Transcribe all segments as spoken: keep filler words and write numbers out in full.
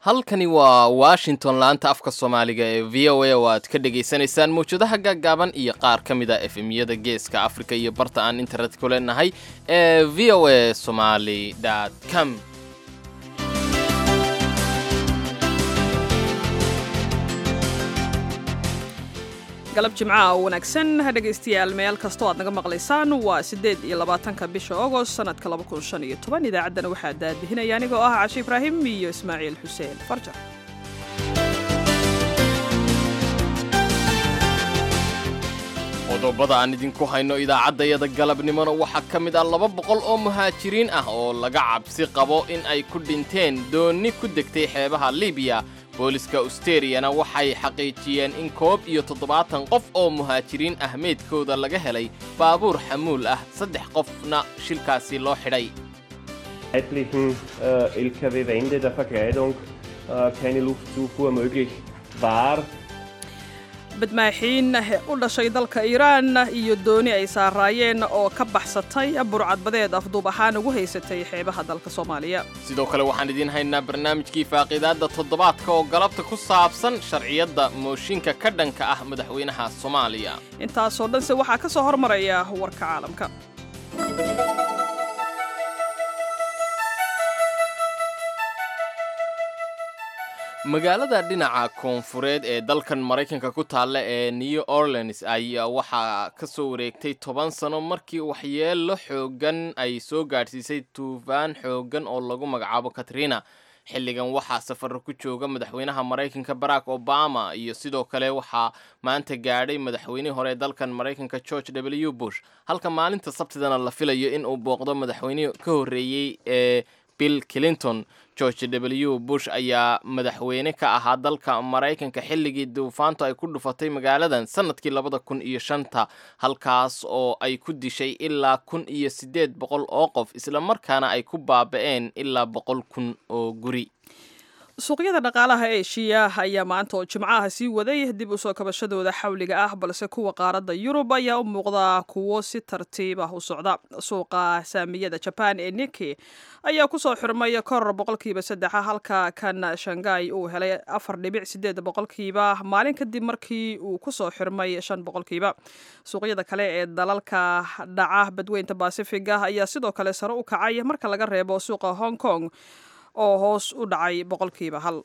halkani waa Washington laanta afka Soomaaliga ee V O A oo aad ka dhageysanaysaan mowjadaha gaagaaban iyo qaar ka mid ah F M-yada Geeska Afrika iyo barta aan internet ku leenahay ee v o a somali dot com. galab jimcaha oo wanaagsan dhageystayaal meel kastoo aad naga maqlaysaan waa sideed iyo labaatanka bisha August sanadka laba kun shan iyo toban idaacaddana waxaa daadihinaya anigoo ah Cashe Ibraahim iyo Ismaaciil Xuseen Farjar. qodobada aan idinku hayno idaacaddayada galabnimona waxaa ka mid ah laba boqol oo muhaajiriin ah oo laga cabsi qabo in ay ku dhinteen dooni ku degtay xeebaha Liibiya. booliska Australia waxay xaqiijiyeen in koob iyo toddobaatan qof oo muhaajiriin ah meedkooda laga helay baabuur xamuul ah, saddex qofna shilkaasi loo xidhay. Etlichen L K W-Wände der Verkleidung keine Luftzufuhr möglich war. badmaaxiin u dhashay dalka Iiraan iyo dooni ay saaraayeen oo ka baxsatay burcadbadeed afduub ahaan ugu haysatay xeebaha dalka Soomaaliya. sidoo kale waxaan idin haynaa barnaamijkii faaqiidaadda toddobaadka oo galabta ku saabsan sharciyadda mooshinka ka dhanka ah madaxweynaha Soomaaliya. intaasoo dhanse waxaa ka soo hormaraya warka caalamka. magaalada dhinaca koonfureed ee dalkan Mareykanka ku taalla ee New Orleans ayaa waxaa ka soo wareegtay toban sano markii waxyeello xoogan ay soo gaadhsiisay tuufaan xoogan oo lagu magacaabo Katrina. xilligan waxaa safar ku jooga madaxweynaha Mareykanka Barack Obama iyo sidoo kale waxaa maanta gaadhay madaxweynihii hore dalkan Mareykanka George W Bush, halka maalinta Sabtidana la filayo in uu booqdo madaxweynihii ka horreeyay ee Bill Clinton. George W Bush ayaa madaxweyne ka ahaa dalka Mareykanka xilligii duufaantu ay ku dhufatay magaaladan sanadkii labada kun iyo shanta, halkaas oo ay ku dishay ilaa kun iyo siddeed boqol oo qof isla markaana ay ku baaba'een ilaa boqol kun oo guri. suuqyada dhaqaalaha Asia ayaa maanta oo Jimcaha sii waday dib u soo kabashadooda xawliga ah, balse kuwa qaaradda Yurub ayaa u muuqda kuwo si tartiib ah u socda. suuqa saamiyada Japan ee Nikkei ayaa ku soo xirmay koror boqolkiiba saddex, halka kan Shanghai uu helay afar dhibic sideed boqolkiiba maalin kadib markii uu ku soo xirmay shan boqolkiiba. suuqyada kale ee dalalka dhaca badweynta Pacifiga ayaa sidoo kale sare u kacay marka laga reebo suuqa Hong Kong oo hoos u dhacay boqolkiiba hal.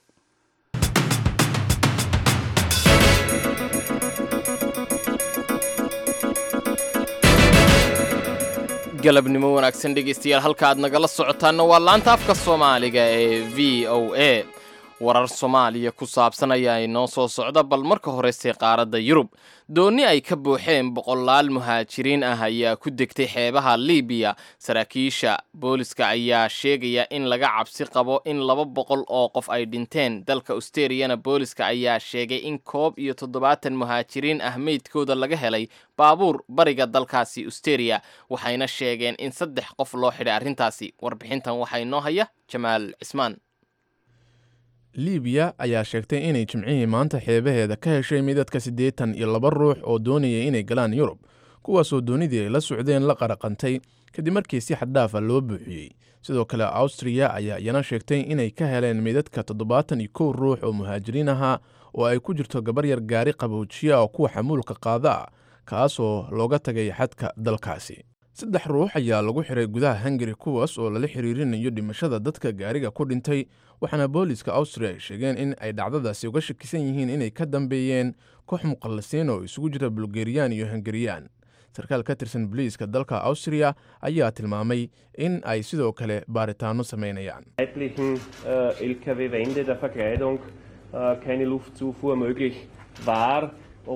galabnimo wanaagsan dhegeystayaal, halka aad nagala socotaana waa laanta afka Soomaaliga ee V O A. warar Soomaaliya ku saabsan ayaa inoo soo socda, bal marka horeyse qaaradda Yurub. dooni ay ka buuxeen boqolaal muhaajiriin ah ayaa ku degtay xeebaha Liibiya. saraakiisha booliska ayaa sheegaya in laga cabsi qabo in laba boqol oo qof ay dhinteen. dalka Australia booliska ayaa sheegay in koob iyo toddobaatan muhaajiriin ah meydkooda laga helay baabuur bariga dalkaasi Australia, waxayna sheegeen in saddex qof loo xidhay arrintaasi. warbixintan waxaa inoo haya Jamaal Cismaan. liibiya ayaa sheegtay inay jimcihii maanta xeebaheeda ka heshay midadka siddeetan iyo laba ruux oo doonaya inay galaan Yurub, kuwaasoo doonidii ay la socdeen la qaraqantay kadib markii si xad dhaaf ah loo buuxiyey. sidoo kale Austria ayaa iyana sheegtay inay ka heleen midadka toddobaatan iyo kow ruux oo muhaajiriin ahaa oo ay ku jirto gabar yar gaari qabowjiya oo kuwa xamuulka qaada ah, kaasoo looga tagay xadka dalkaasi. saddex ruux ayaa lagu xiray gudaha Hungary, kuwaas oo lala xiriirinayo dhimashada dadka gaariga ku dhintay, waxaana booliska Austria ay sheegeen in ay dhacdadaasi uga shakisan yihiin inay ka dambeeyeen koox muqallisiin oo isugu jira Bulgarian iyo Hungarian. sarkaal ka tirsan booliiska dalka Austria ayaa tilmaamay in ay sidoo kale baaritaano sameynayaan. Etlichen L K W-Wände der Verkleidung keine Luftzufuhr möglich war.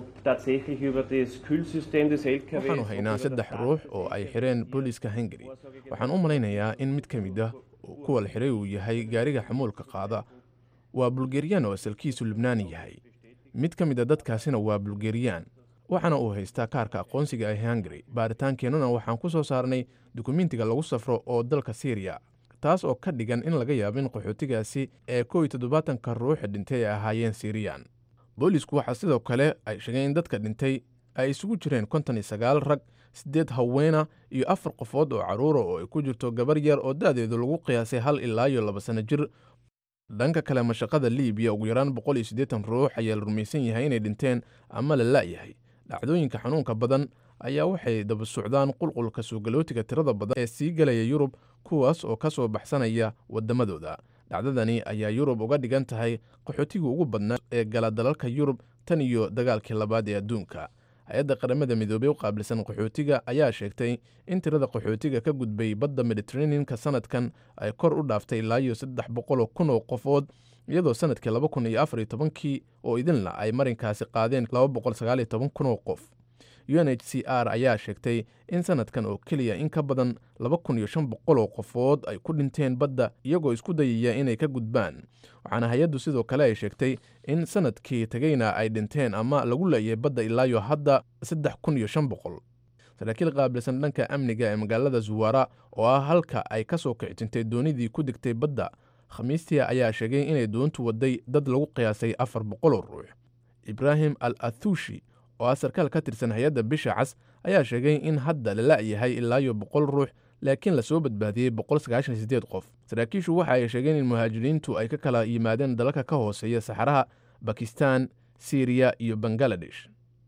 waxaanu haynaa saddex ruux oo ay xireen booliiska Hungary. waxaan u malaynayaa in mid ka mid ah kuwa la xiray uu yahay gaariga xamuulka qaada. waa Bulgarian oo asalkiisu Lubnaani yahay. mid ka mid a dadkaasina waa Bulgarian, waxaana uu haystaa kaarka aqoonsiga ee Hungary. baaritaankeennuna waxaan ku soo saarnay dukumentiga lagu safro oo dalka Syria, taas oo ka dhigan in laga yaabo in qaxootigaasi ee kow iyo toddobaatanka ruuxa dhintay ay ahaayeen Syrian. boolisku waxaa sidoo kale ay sheegeen in dadka dhintay ay isugu jireen konton iyo sagaal rag, siddeed haweena iyo afar qofood oo carruura oo ay ku jirto gabar yar oo da'deedu lagu qiyaasay hal ilaa iyo laba sano jir. dhanka kale mashaqada liibiya ugu yaraan boqol iyo siddeetan ruux ayaa la rumaysan yahay inay dhinteen ama la la'yahay dhacdooyinka xanuunka badan ayaa waxay daba socdaan qulqulka suugalootiga tirada badan ee sii galaya yurub kuwaas oo ka soo baxsanaya waddamadooda dhacdadani ayaa yurub uga dhigan tahay qaxootigii ugu badnaa ee gala dalalka yurub tan iyo dagaalkii labaad ee adduunka hay-adda qaramada midoobey u qaabilsan qaxootiga ayaa sheegtay in tirada qaxootiga ka gudbay badda mediteraneanka sanadkan ay kor u dhaaftay ilaa iyo saddex boqoloo kun oo qofood iyadoo sanadkii laba kun iyo afar iyo tobankii oo idinla ay marinkaasi qaadeen laba boqol sagaal iyo toban kun oo qof u n h c r ayaa sheegtay in sanadkan oo keliya in ka badan laba kun iyo shan boqol oo qofood ay ku dhinteen badda iyagoo isku dayaya inay ka gudbaan waxaana hay-addu sidoo kale ay sheegtay in sanadkii tegeyna ay dhinteen ama lagu la'yay badda ilaayo hadda saddex kun iyo shan boqol saraakiil qaabilsan dhanka amniga ee magaalada zuwara oo ah halka ay ka soo kicitintay doonidii ku degtay badda khamiistii ayaa sheegay inay doontu waday dad lagu qiyaasay afar boqol oo ruux ibraahim al athushi oo ah sarkaal ka tirsan hay-adda bisha cas ayaa sheegay in hadda la la'yahay ilaayo boqol ruux laakiin lasoo badbaadiyey boqol sagaashan iyo siddeed qof saraakiishu waxa ay sheegeen in muhaajiriintu ay ka kala yimaadeen dalalka ka hooseeya saxaraha bakistan siriya iyo bangaladesh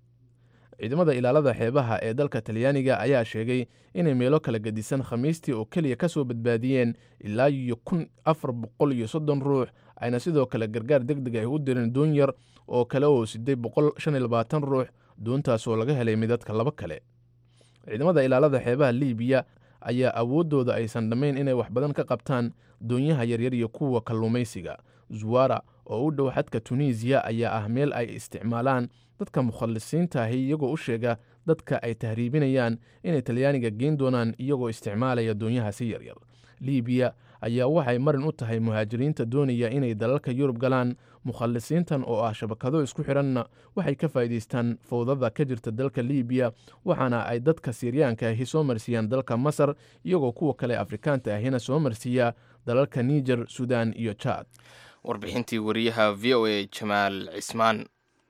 ciidamada ilaalada xeebaha ee dalka talyaaniga ayaa sheegay inay meelo kala gedisan khamiistii oo keliya ka soo badbaadiyeen ilaa iyo kun afar boqol iyo soddon ruux ayna sidoo kale gargaar deg deg ay u direen doon yar oo kale oo siday boqol shan iyo labaatan ruux doontaas oo laga helay midadka laba kale ciidamada ilaalada xeebaha liibiya ayaa awooddooda aysan dhammayn inay wax badan ka qabtaan doonyaha yaryar iyo kuwa kalluumaysiga zuwara oo u dhow xadka tunisiya ayaa ah meel ay isticmaalaan dadka mukhallisiinta ahi iyagoo u sheega dadka ay tahriibinayaan inay talyaaniga geyn doonaan iyagoo isticmaalaya doonyahaasi yaryar liibiya ayaa waxay marin u tahay muhaajiriinta doonaya inay dalalka yurub galaan mukhallisiintan oo ah shabakado isku xidhanna waxay ka faa'iidaystaan fowdada ka jirta dalka liibiya waxaana ay dadka siiryaanka ahi soo marsiiyaan dalka masar iyagoo kuwa kale afrikaanta ahina soo marsiiya dalalka niger sudan iyo jaad warbixintii wariyaha v o a jamaal cismaan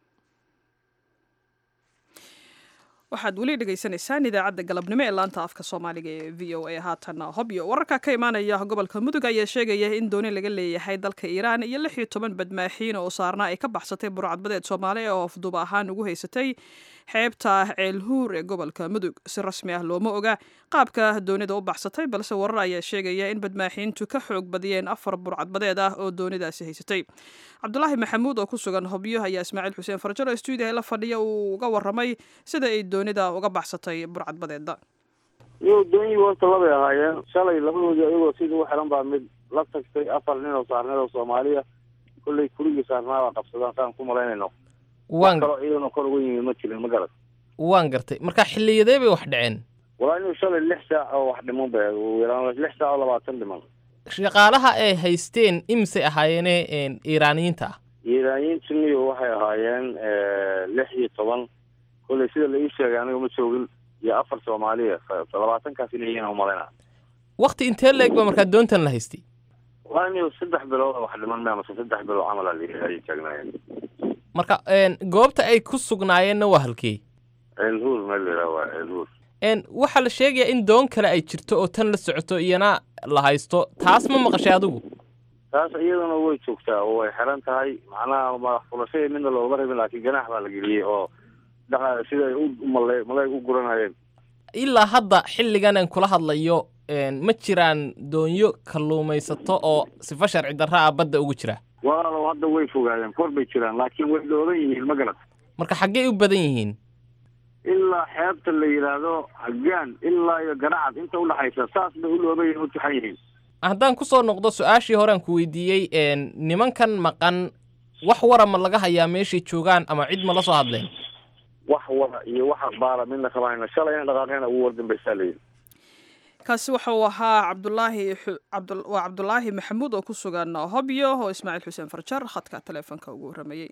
waxaad weli dhegaysanaysaan idaacadda galabnimo ee laanta afka soomaaliga ee v o a haatan hobyo wararka ka imaanaya gobolka mudug ayaa sheegaya in dooni laga leeyahay dalka iiraan iyo lix iyo toban badmaaxiin oo saarna ay ka baxsatay burcadbadeed soomaali oo afduub ahaan ugu haysatay xeebta ceelhuur ee gobolka mudug si rasmi ah looma oga qaabka doonida u baxsatay balse warar ayaa sheegaya in badmaaxiintu ka xoog badiyeen afar burcadbadeed ah oo doonidaasi haysatay cabdulaahi maxamuud oo ku sugan hobyo ayaa ismaaciil xuseen farjaro stuudiyaha la fadhiya uu uga waramay sida ay doonida uga baxsatay burcadbadeeda iyo doonyi wasta labay ahaayeen shalay labadoodii ayagoo sidii u xiran baa mid la tagtay afar nin oo saarneed oo soomaaliya kolley kurigii saarnaabaa qabsadaan saan ku malaynayno waan kaloo iyadana kor uga yimid ma jirin ma garad waan gartay marka xilliyadee bay wax dhaceen walaa inuu shalay lix saac oo wax dhiman bay yaraan lix saac oo labaatan dhiman shaqaalaha ay haysteen imisay ahaayeene iiraaniyiinta ah iiraaniyiintu niyo waxay ahaayeen lix iyo toban kolley sida la ii sheegay aniga ma joogin iyo afar soomaaliya labaatankaas inay yihiin umalayna wakti intee la-eg ba markaa doontan la haystay walaa inuu saddex bilood wax dhiman ma amase saddex bilood camal ay taagnaayeen marka goobta ay ku sugnaayeenna waa halkee ceelhuur meel la waa ceelhuur waxaa la sheegayaa in doon kale ay jirto oo tan la socoto iyana la haysto taas ma maqashay adigu taas iyadana way joogtaa oo way xiran tahay macnaha madax furashada midna looma rabin laakiin ganaax baa la geliyey oo dhaqa sida ay u malay malay u guranayeen ilaa hadda xilligan aan kula hadlayo ma jiraan doonyo kalluumaysato oo sifa sharci darra ah badda ugu jira walaalow hadda way fogaadeen kor bay jiraan laakiin way dhooban yihiin ma garad marka xaggee u badan yihiin ilaa xeebta la yidhaahdo hagaan ilaa iyo garacad inta udhaxaysa saas bay u dhooban yihiin u taxan yihiin haddaan ku soo noqdo su-aashii horean ku weydiiyey nimankan maqan wax wara ma laga hayaa meeshay joogaan ama cid ma la soo hadleen wax wara iyo wax akhbaara midna kama hayna shalayna dhaqaaqeena ugu wardambaysaa layidhi kaasi waxa uu ahaa cabdulaahi waa cabdulaahi maxamuud oo ku sugan hobyo oo ismaaciil xuseen farjar khadka taleefonka ugu warramayey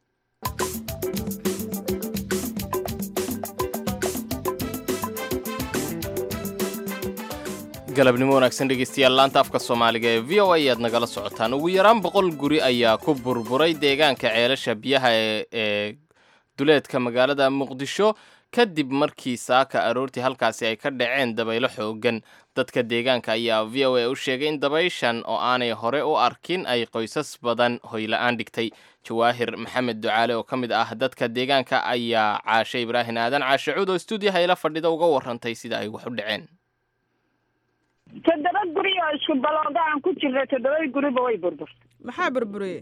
galabnimo wanaagsan dhegeystayaal laanta afka soomaaliga ee v o a ayaad nagala socotaan ugu yaraan boqol guri ayaa ku burburay deegaanka ceelasha biyaha ee duleedka magaalada muqdisho kadib markii saaka aroortii halkaasi ay ka dhaceen dabaylo xoogan. dadka deegaanka ayaa v o a u sheegay in dabayshan oo aanay hore u arkin ay qoysas badan hoyla-aan dhigtay. jawaahir maxamed ducaale oo ka mid ah dadka deegaanka ayaa caashe ibraahin aadan caashe cuud oo stuudiyaha ila fadhida uga warantay sida ay wax u dhaceen. toddoba guri oo isku balooga aan ku jirnay toddoba guriba way burburtay. maxaa burburiyey?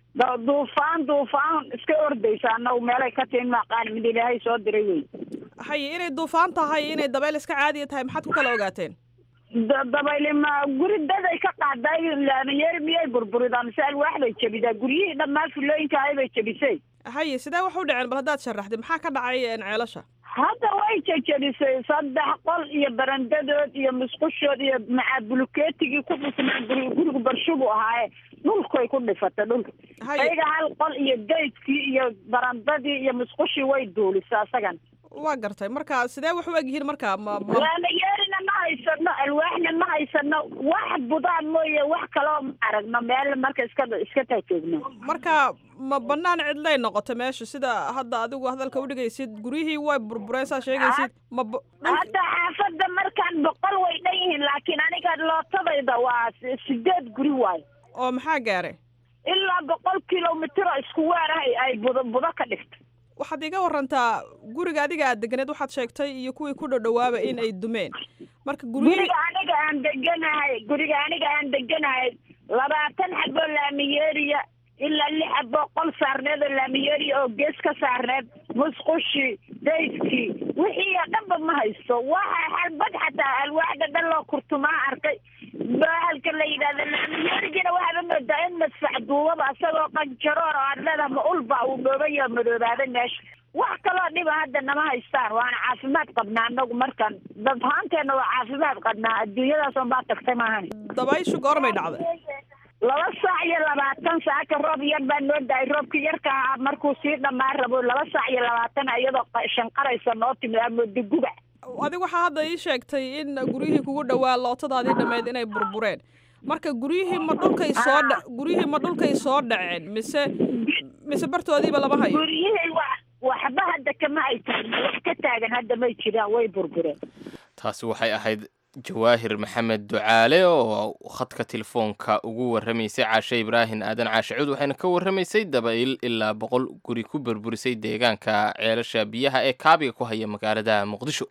duufaan duufaan iska ordaysa annagu meelay ka tihin maqaan mid ilaahay soo diray wey. haye inay duufaan tahay inay dabayl iska caadiya tahay maxaad ku kala ogaateen? dabayli ma guri daday ka qaaday laamayeer miyay burburidaan mise alwaax bay jebidaa guryihii dhammaan filooyinka ahay bay jebisay. haye sidee wax u dhaceen bal haddaad sharaxday maxaa ka dhacay ceelasha? hadda way jejebisay saddex qol iyo barandadood iyo musqushood iyo macaa bulukeetigii ku dhisnaa guri gurigu barshubu ahaaye dhulkay ku dhifatay dhulka. ayaga hal qol iyo geydkii iyo barandadii iyo musqushii way duulisaa isagan. waa gartay marka sidee wax u egyihiin marka ma laamayeerina ma haysano alwaaxna ma haysano wax budaan mooye wax kaloo ma aragno meel marka iska iska taajoogno. marka ma banaan cidlay noqotay meesha sida hadda adigu hadalka udhigaysid guryihii way burbureen saa sheegaysid ma hadda xaafadda markaan boqol way dhan yihiin laakiin aniga lootadayda waa sideed guri waayo. oo maxaa gaaray? ilaa boqol kilomitr oo isku weerahay ay budo budo ka dhigtay. waxaad iga warantaa guriga adiga aad deganeed waxaad sheegtay iyo kuwii ku dhadhawaaba in ay dumeen marka guriga aniga aan deganahay guriga aniga aan deganahay labaatan xaboo laamiyeeriya ilaa lix xaboo qol saarneed oo laamiyeeriya oo gees ka saarneed musqushii dayskii wixii oo dhanba ma haysto waxa xalbad xataa alwaaxda dhan loo kurtumaa arkay bahalka la yidhahda laamiyeerigina waxaaba moodaa in madfac duubaba isagoo qanjaroor oo aad leedaha ma ulba uu dhoobayo madoobaaday meesha. wax kaloo dhiba hadda nama haystaan waana caafimaad qabnaa anagu markaan dad haanteena waa caafimaad qabnaa adduunyadaas on baa tagtay maahan. dabayshu goormay dhacday? laba saac iyo labaatan saaka roob yar baa noo daay roobkii yarka ahaa markuu sii dhamaan rabo laba saac iyo labaatan iyadoo shanqaraysa noo timi amoodi guba. adiga waxaa hadda ii sheegtay in guryihii kugu dhawaa lootadaadii dhammeyd inay burbureen marka guryihii ma dhulkay soo dha guryihii ma dhulkay soo dhaceen mise mise bartoodiiba lama hayo? guryihii wa waxba hadda kama ay tahay wax ka taagan hadda may jiraan way burbureen. taasi waxay ahayd jawaahir maxamed ducaale oo khadka telefoonka ugu warramaysay caashe ibraahin aadan caashe cuud waxayna ka warramaysay dabayl ilaa boqol guri ku burburisay deegaanka ceelasha biyaha ee kaabiga ku haya magaalada muqdisho.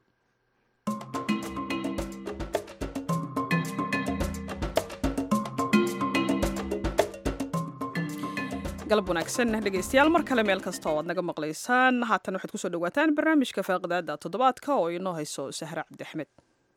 galab wanaagsan dhegaystayaal mar kale meel kasta oo aad naga maqlaysaan haatan waxaad kusoo dhawaataan barnaamijka faaqidaada toddobaadka oo inoo hayso sahre cabdi axmed.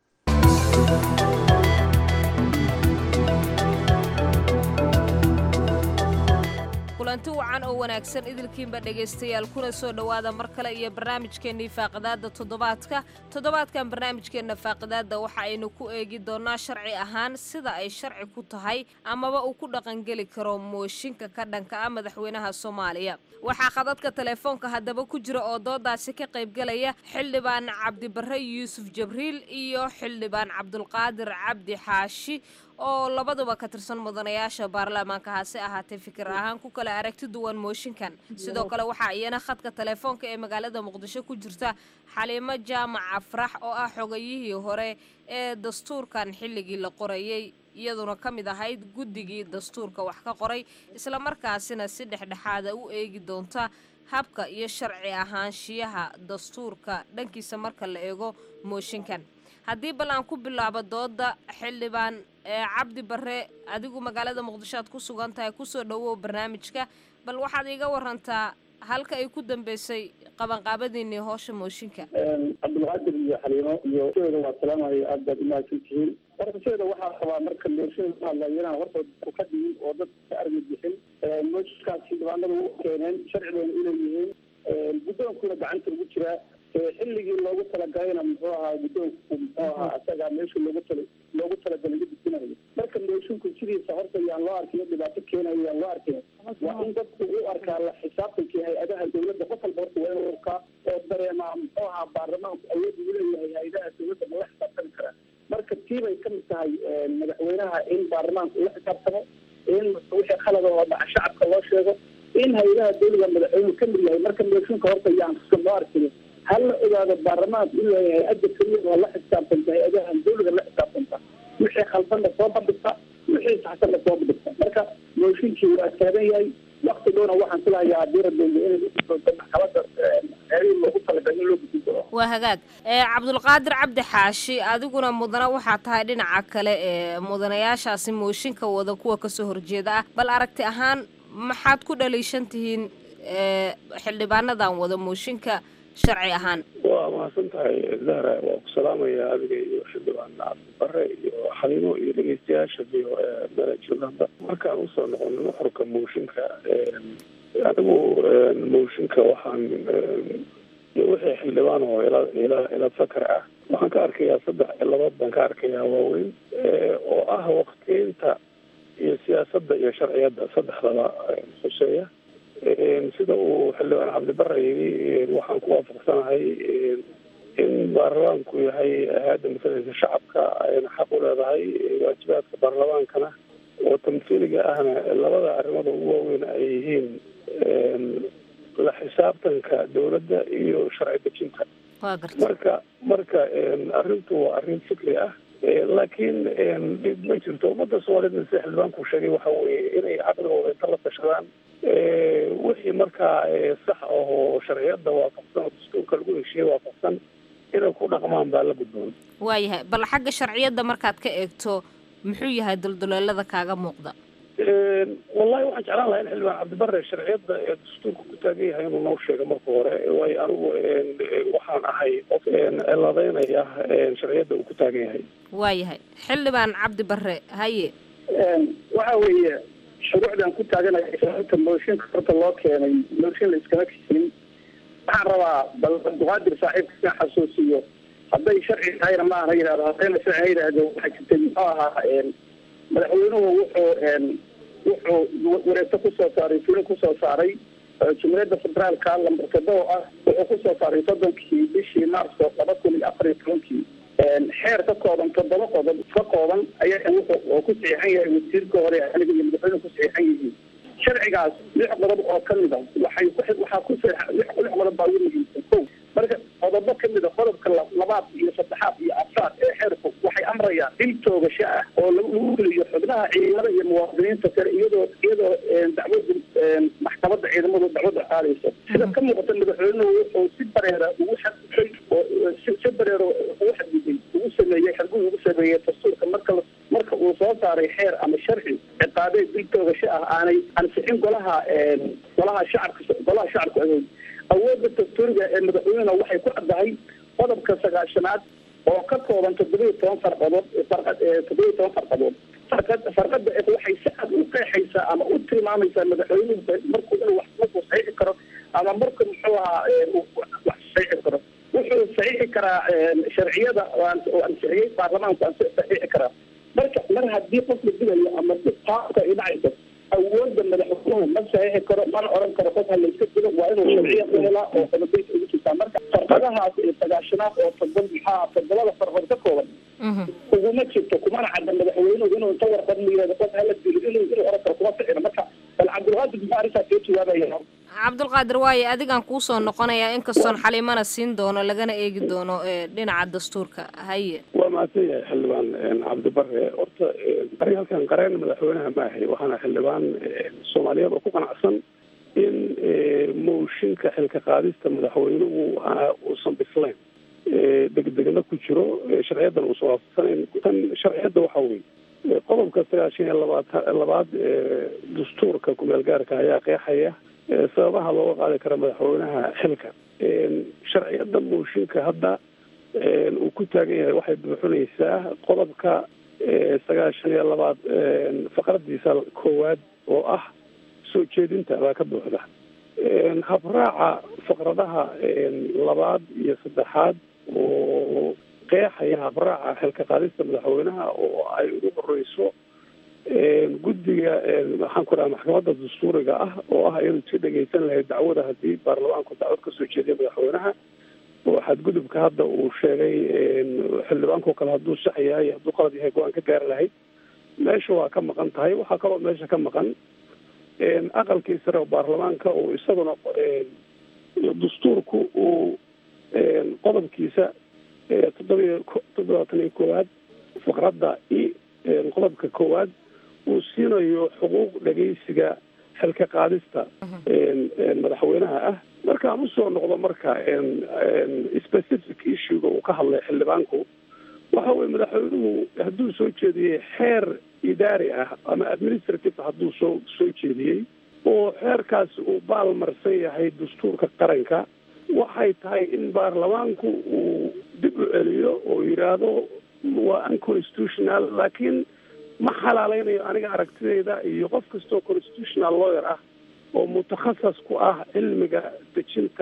kulanti wacan oo wanaagsan idilkiinba dhegaystayaal kuna soo dhowaada mar kale iyo barnaamijkeennii faaqidaadda toddobaadka toddobaadkan barnaamijkeenna faaqidaadda waxa aynu ku eegi doonaa sharci ahaan sida ay sharci ku tahay amaba uu ku dhaqangeli karo mooshinka ka dhanka ah madaxweynaha soomaaliya. waxaa khadadka telefoonka haddaba ku jira oo doodaasi ka qaybgalaya xildhibaan cabdibarre yuusuf jabriil iyo xildhibaan cabdulqaadir cabdi xaashi oo labaduba ka tirsan mudanayaasha baarlamaanka hase ahaatee fikir ahaan ku kala aragti duwan mooshinkan. sidoo kale waxaa iyana khadka telefoonka ee magaalada muqdisho ku jirta xaliimo jaamac afrax oo ah xogayihii hore ee dastuurkan xilligii la qorayay iyaduna ka mid ahayd guddigii dastuurka wax ka qoray islamarkaasina si dhexdhexaada u eegi doonta habka iyo sharci ahaanshiyaha dastuurka dhankiisa marka la eego mooshinkan. haddii bal aan ku bilaabo dooda xildhibaan cabdi barre adigu magaalada muqdisho aad ku sugan tahay kusoo dhawow barnaamijka bal waxaad iiga warantaa halka ay ku dambeysay qabanqaabadiinii hoosha mooshinka. cabdulqaadir iyo xaliimo iyo sheeda waa salaamayo aad baad umahadsan tihiin. horta sheeda waxaa qabaa marka mooshinka ku hadlayana horta ku ka dhihin oo dad ka armi bixin mooshinkaas xildhibaanada u keeneen sharcigoona uleeyihiin guddoonkuna gacanta ugu jiraa xilligii loogu talagalayna muxuu ahaa guddoonku muxuu ahaa asaga meesha loogu tala loogu talagalay gudbinayo marka moosinku sidiisa horta yaan loo arkin dhibaato keenayo yaan loo arkin waa in dadku u arkaa la xisaabtankii hay-adaha dawladda qof walba horta waa inuu arkaa oo dareemaa muxuu ahaa baarlamaanku awood uu leeyahay hay-adaha dawladda ma la xisaabtami karaa marka tiibay ka mid tahay madaxweynaha in baarlamaanku ula xisaabtamo in wixii khalada oo dhaca shacabka loo sheego in hay-adaha dawladda madaxweynuhu ka mid yahay marka mooshinka horta yaan loo arkin hal la ogaado baarlamaanku inuu yahay hay-adda keliya oo la xisaabtanta hay-adahan dawliga la xisaabtanta wixii khaldanna soo bandhigta wixii saxsanna soo bandhigta marka mooshinkii waa taagan yahay wakti dhowna waxaan filahayaa diira doonda inay udoonto maxkamadda xeerihii loogu talagalay in loo gudin doono waa hagaag cabdulqaadir cabdi xaashi adiguna mudana waxaa tahay dhinaca kale ee mudanayaashaasi mooshinka wada kuwa kasoo horjeeda ah bal aragti ahaan maxaad ku dhaliishan tihiin xildhibaanadan wada mooshinka sharci ahaan waa mahadsan tahay zahra waa ku salaamaya adiga iyo xildhibaan cabdibare iyo xaliimo iyo dhegeystayaasha iyo manajoogada markaan usoo noqono nuxurka mooshinka anigu mooshinka waxaan wixii xildhibaan oo ila ila ila fakar ah waxaan ka arkayaa saddex ciladood baan ka arkayaa waaweyn oo ah waqtiinta iyo siyaasadda iyo sharciyadda saddexdaba xuseeya sida uu xildhibaan cabdibare yidhi waxaan ku waafaqsanahay in baarlamaanku yahay hay-adda masalaysa shacabka ayna xaq u leedahay waajibaadka baarlamaankana oo tamhiiliga ahna labada arrimada ugu waaweyn ay yihiin la xisaabtanka dawladda iyo sharci dejinta marka marka arrintu waa arrin fikri ah laakiin dhib ma jirto ummadda soomaalida sida xildhibaanku sheegay waxa weeye inay caqligooda inta la tashadaan wixii markaa sax ah oo sharciyadda waafaqsan oo dastuurka lagu heshiiyey waafaqsan inay ku dhaqmaan baa la gudboon waayahay bal xagga sharciyadda markaad ka eegto muxuu yahay dulduleelada kaaga muuqda wallahi waxaan jeclaan lahaa in xildhibaan cabdibare sharciyadda ee dastuurka ku taagan yahay inuu noo sheego marka hore waayo anigu waxaan ahay qof ciladeynaya sharciyadda uu ku taagan yahay waayahay xildhibaan cabdibare haye waxa weeye shuruucdan ku taaganaya sababta mooshinka horta loo keenay mooshin la iskama kisin waxaan rabaa bal abduqaadir saaxiibka xasuusiyo hadday sharci tahayna ma aha yidhahdo haddayna sharci ha yidhaahdo waxaa jirtay muxuu ahaa madaxweynuhu wuxuu wuxuu wareegto kusoo saaray fulin kusoo saaray jumhuuriyadda federaalka lambar toddoba ah wuxuu kusoo saaray soddonkii bishii maarso laba kun iyo afar iyo tobankii xeer ka kooban toddoba qodob ka kooban ayaa wuxuu oo ku saxiixan yahay wasiirka hore aniga iyo madaxweynuhu ku saxiixan yihiin sharcigaas lix qodob oo kamid a waxay waxaa ku saxiix lix qodob baa ugu muhiimsan kow marka qodobo kamid a qodobka labaad iyo saddexaad iyo afraad ee xeerku waxay amrayaan dil toogasho ah oo lagu geliyo xubnaha ciidamada iyo muwaadiniinta kale iyadoo iyadoo dacwada maxkamadda ciidamadu dacwada qaadayso sida ka muuqata madaxweynuhu wuxuu si bareera ugu xadgudbay oo si bareera ugu xadgudbay ugu sameeyey xadgud ugu sameeyey dastuurka marka marka uu soo saaray xeer ama sharci ciqaabeed dil toogasho ah aanay ansixin golaha golaha shacabka golaha shacabka awood awoodda dastuuriga ee madaxweynena waxay ku caddahay qodobka sagaashanaad oo ka kooban toddobiyo toban farqadood farqad toddobiyo toban farqadood farqad farqada waxay si cad u qeexaysaa ama u tilmaamaysaa madaxweynuhu markuu inuu wax markuu saxiixi karo ama marka muxuu ahaa wax saxiixi karo wuxuu saxiixi karaa sharciyada oo ansixiyey baarlamaanku saxiixi karaa marka mar haddii qof la dilayo ama si taabka ay dhacayso awoodda madaxweynuhu ma saxiixi karo mana oran karo qof halayska dilo waa inuu sharciya ku helaa oo qodobeysa ugu jirtaa marka farqadahaas ee sagaashanaad oo todoba maxaa toddobada farqood ka kooban uguma jirto kumana cadda madaxweynuhu inuu inta warqad la yihahdo qof hala dilo inuu inuu oran karo kuma ficina marka bal cabdulqaadir baa arrintaas soo jawaabaya cabdulqaadir waaye adigaan kuusoo noqonayaa inkastoon xaliimana siin doono lagana eegi doono dhinaca dastuurka haye waa mahadsan yahay xildhibaan cabdibare horta arrin halkan qareen madaxweynaha ma ahay waxaana xildhibaan soomaaliyeed oo ku qanacsan in mooshinka xilka qaadista madaxweynuhu uusan bislayn degdegna ku jiro sharciyadan uusan waafaqsanayn tan sharciyadda waxa weye qodobka sagaashan iyo labaad labaad dastuurka kumeel gaarka ayaa qeexaya sababaha looga qaadi kara madaxweynaha xilka sharciyadda mooshinka hadda uu ku taagan yahay waxay buuxinaysaa qodobka sagaashan iyo labaad faqradiisa koowaad oo ah soo jeedinta baa ka buuxda habraaca faqradaha labaad iyo saddexaad oo qeexaya habraaca xilka qaadista madaxweynaha oo ay ugu horeyso guddiga maxaan ku dhaha maxkamadda dastuuriga ah oo ah inuu sii dhegeysan lahayd dacwada haddii baarlamaanku dacwad kasoo jeediya madaxweynaha oo xadgudubka hadda uu sheegay xildhibaanko kale hadduu sax yahay hadduu qalad yahay go-aan ka gaari lahayd meesha waa ka maqan tahay waxaa kaloo meesha ka maqan aqalkii sare oo baarlamaanka oo isaguna dastuurku uu qodobkiisa toddobiyo toddobaatan iyo koowaad faqradda i qodobka koowaad uu siinayo xuquuq dhegaysiga xilka qaadista madaxweynaha ah. markaan usoo noqdo marka specific issuega uu ka hadlay xildhibaanku waxa weye madaxweynuhu hadduu soo jeediyey xeer idaari ah ama administrative hadduu soo soo jeediyey oo xeerkaas uu baalmarsan yahay dastuurka qaranka, waxay tahay in baarlamaanku uu dib u celiyo oo yidhaahdo waa unconstitutional, laakiin ma xalaaleynayo aniga aragtidayda iyo qof kastoo constitutional lawyer ah oo mutakhasas ku ah cilmiga dejinta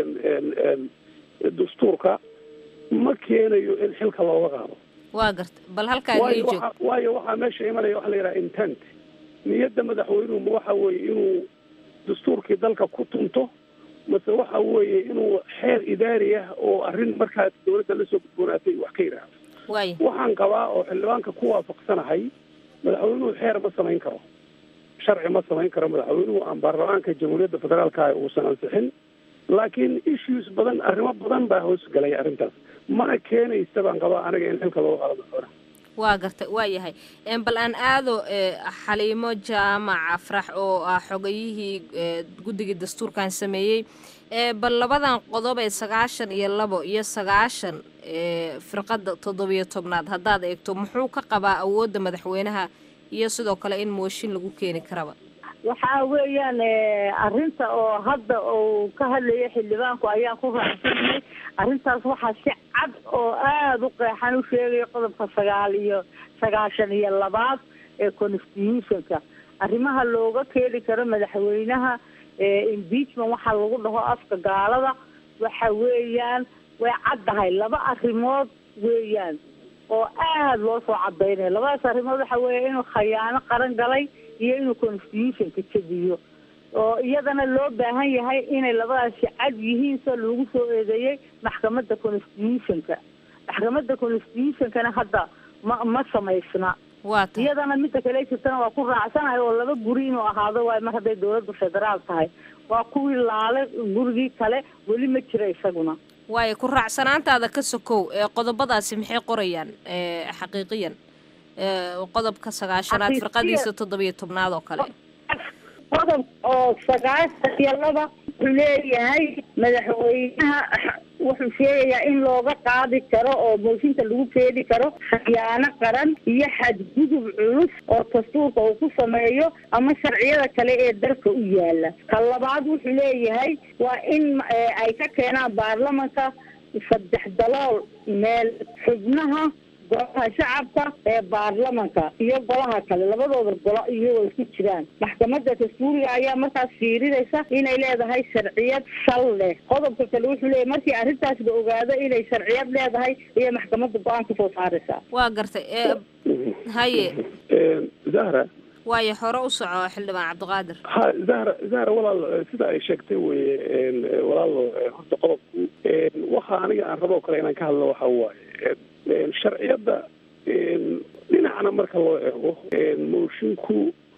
dastuurka ma keenayo in xilka looga qaado. waa garta bal halkaa ii joog waayo waxaa meesha imanaya waxa la yidhaha intent. niyadda madaxweynuhu ma waxa weeye inuu dastuurkii dalka ku tunto, mase waxa weeye inuu xeer idaari ah oo arrin markaas dawladda lasoo gudboonaatay wax ka yidhaahdo. waayo waxaan qabaa oo xildhibaanka ku waafaqsanahay madaxweynuhu xeer ma samayn karo, sharci ma samayn karo madaxweynuhu aan baarlamaanka jamhuuriyadda federaalka uusan ansixin, laakiin issues badan arrimo badan baa hoos galaya arrintaas, mana keenaysa baan qabaa aniga in xilka loo qaado madaxweynaha. waa garta waa yahay bal aan aado xaliimo jaamac afrax oo ah xogayihii guddigii dastuurkan sameeyey, bal labadan qodob ee sagaashan iyo labo iyo sagaashan firqadda toddobiyo tobnaad haddaad eegto muxuu ka qabaa awoodda madaxweynaha iyo sidoo kale in mooshin lagu keeni karaba? waxaa weeyaan arrinta oo hadda uu ka hadlaya xildhibaanku ayaan ku raacsanay. arrintaas waxaa si cad oo aada u qeexan u sheegaya qodobka sagaal iyo sagaashan iyo labaad ee constitutionka arrimaha looga keeni karo madaxweynaha impeachment waxaa lagu dhaho afka gaalada. waxa weeyaan way caddahay laba arrimood weeyaan oo aada loo soo cadaynaya. labadaas arrimood waxa weeya inuu khayaano qaran galay iyo inuu constitutionka jabiyo, oo iyadana loo baahan yahay inay labadaasi cad yihiin soo lagu soo eedeeyey maxkamadda constitutionka. maxkamadda constitutionkana hadda ma ma samaysna. iyadana midda kale jirtana waa ku raacsanahay oo laba guri inuu ahaado waayo mar hadday dawladda federaal tahay. waa kuwii laale gurigii kale weli ma jira isaguna. waayo ku raacsanaantaada ka sokow ee qodobadaasi maxay qorayaan xaqiiqiyan qodobka sagaashanaad firqadiisa toddobiyo tobnaad oo kale? qodob oo sagaashan iyo laba wuxuu leeyahay madaxweynaha wuxuu sheegayaa in looga qaadi karo oo mooshinta lagu keeni karo khiyaano qaran iyo xadgudub culus oo dastuurka uu ku sameeyo ama sharciyada kale ee dalka u yaala. ka labaad wuxuu leeyahay waa in ay ka keenaan baarlamanka saddex dalool meel xubnaha golaha shacabka ee baarlamanka iyo golaha kale labadooda golo iyagoo isku jiraan. maxkamadda dastuuriga ayaa markaas fiirinaysa inay leedahay sharciyad sal leh. qodobka kale wuxuu leeyahay markii arrintaas la ogaado inay sharciyad leedahay iyo maxkamadda go-aan ka soo saaraysaa. waa gartay haye zahra waayo hore u soco xildhibaan cabdiqaadir. ha zahra zahra walaal sida ay sheegtay weye walaal horta qodobku waxa aniga aan rabo kale inaan ka hadlo waxa waaye sharciyadda dhinacna marka loo eego moshinku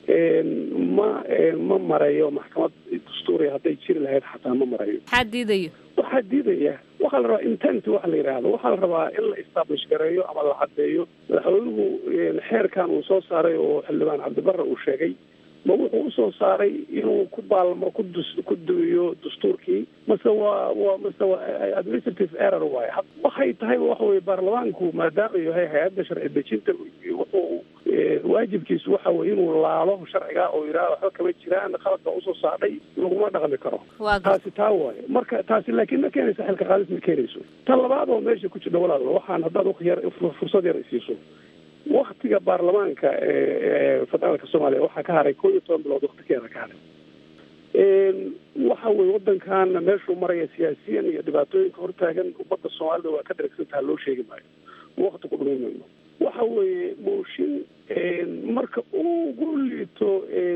ma ma marayo maxkamad dastuuriya hadday jiri lahayd xataa ma marayo. maxaa diidayo? waxaa diidaya waxaa la rabaa intent waxa la yidhaahdo waxaa la rabaa in la establish gareeyo ama la caddeeyo. madaxweynuhu xeerkan uu soo saaray oo xildhibaan cabdibarre uu sheegay ma wuxuu usoo saaray inuu ku baalmo ku dus ku duwiyo dastuurkii mase waa waa mase waa administrative error waaye. waxay tahay waxa weye baarlamaanku maadaama yahay hay-adda sharci dejinta wuxuu waajibkiisu waxa weye inuu laalo sharciga oo yidhaha waxba kama jiraan qaladka usoo saadhay laguma dhaqmi karo. taasi taa waaye marka taasi laakiin ma keenaysa xilka qaadis ma keenayso. tan labaad oo meesha ku jirta walaal waxaan haddaad yar fursad yar isiiso waktiga baarlamaanka ee federaalka soomaaliya waxaa ka haray koo iyo toban bilood waktigeeda ka haray. waxa weye wadankan meeshuu maraya siyaasiyan iyo dhibaatooyinka hortaagan ummadda soomaalida waa ka dharagsantaha loo sheegi maayo, wakti ku dhumi mayno. waxa weeye mooshin marka ugu liito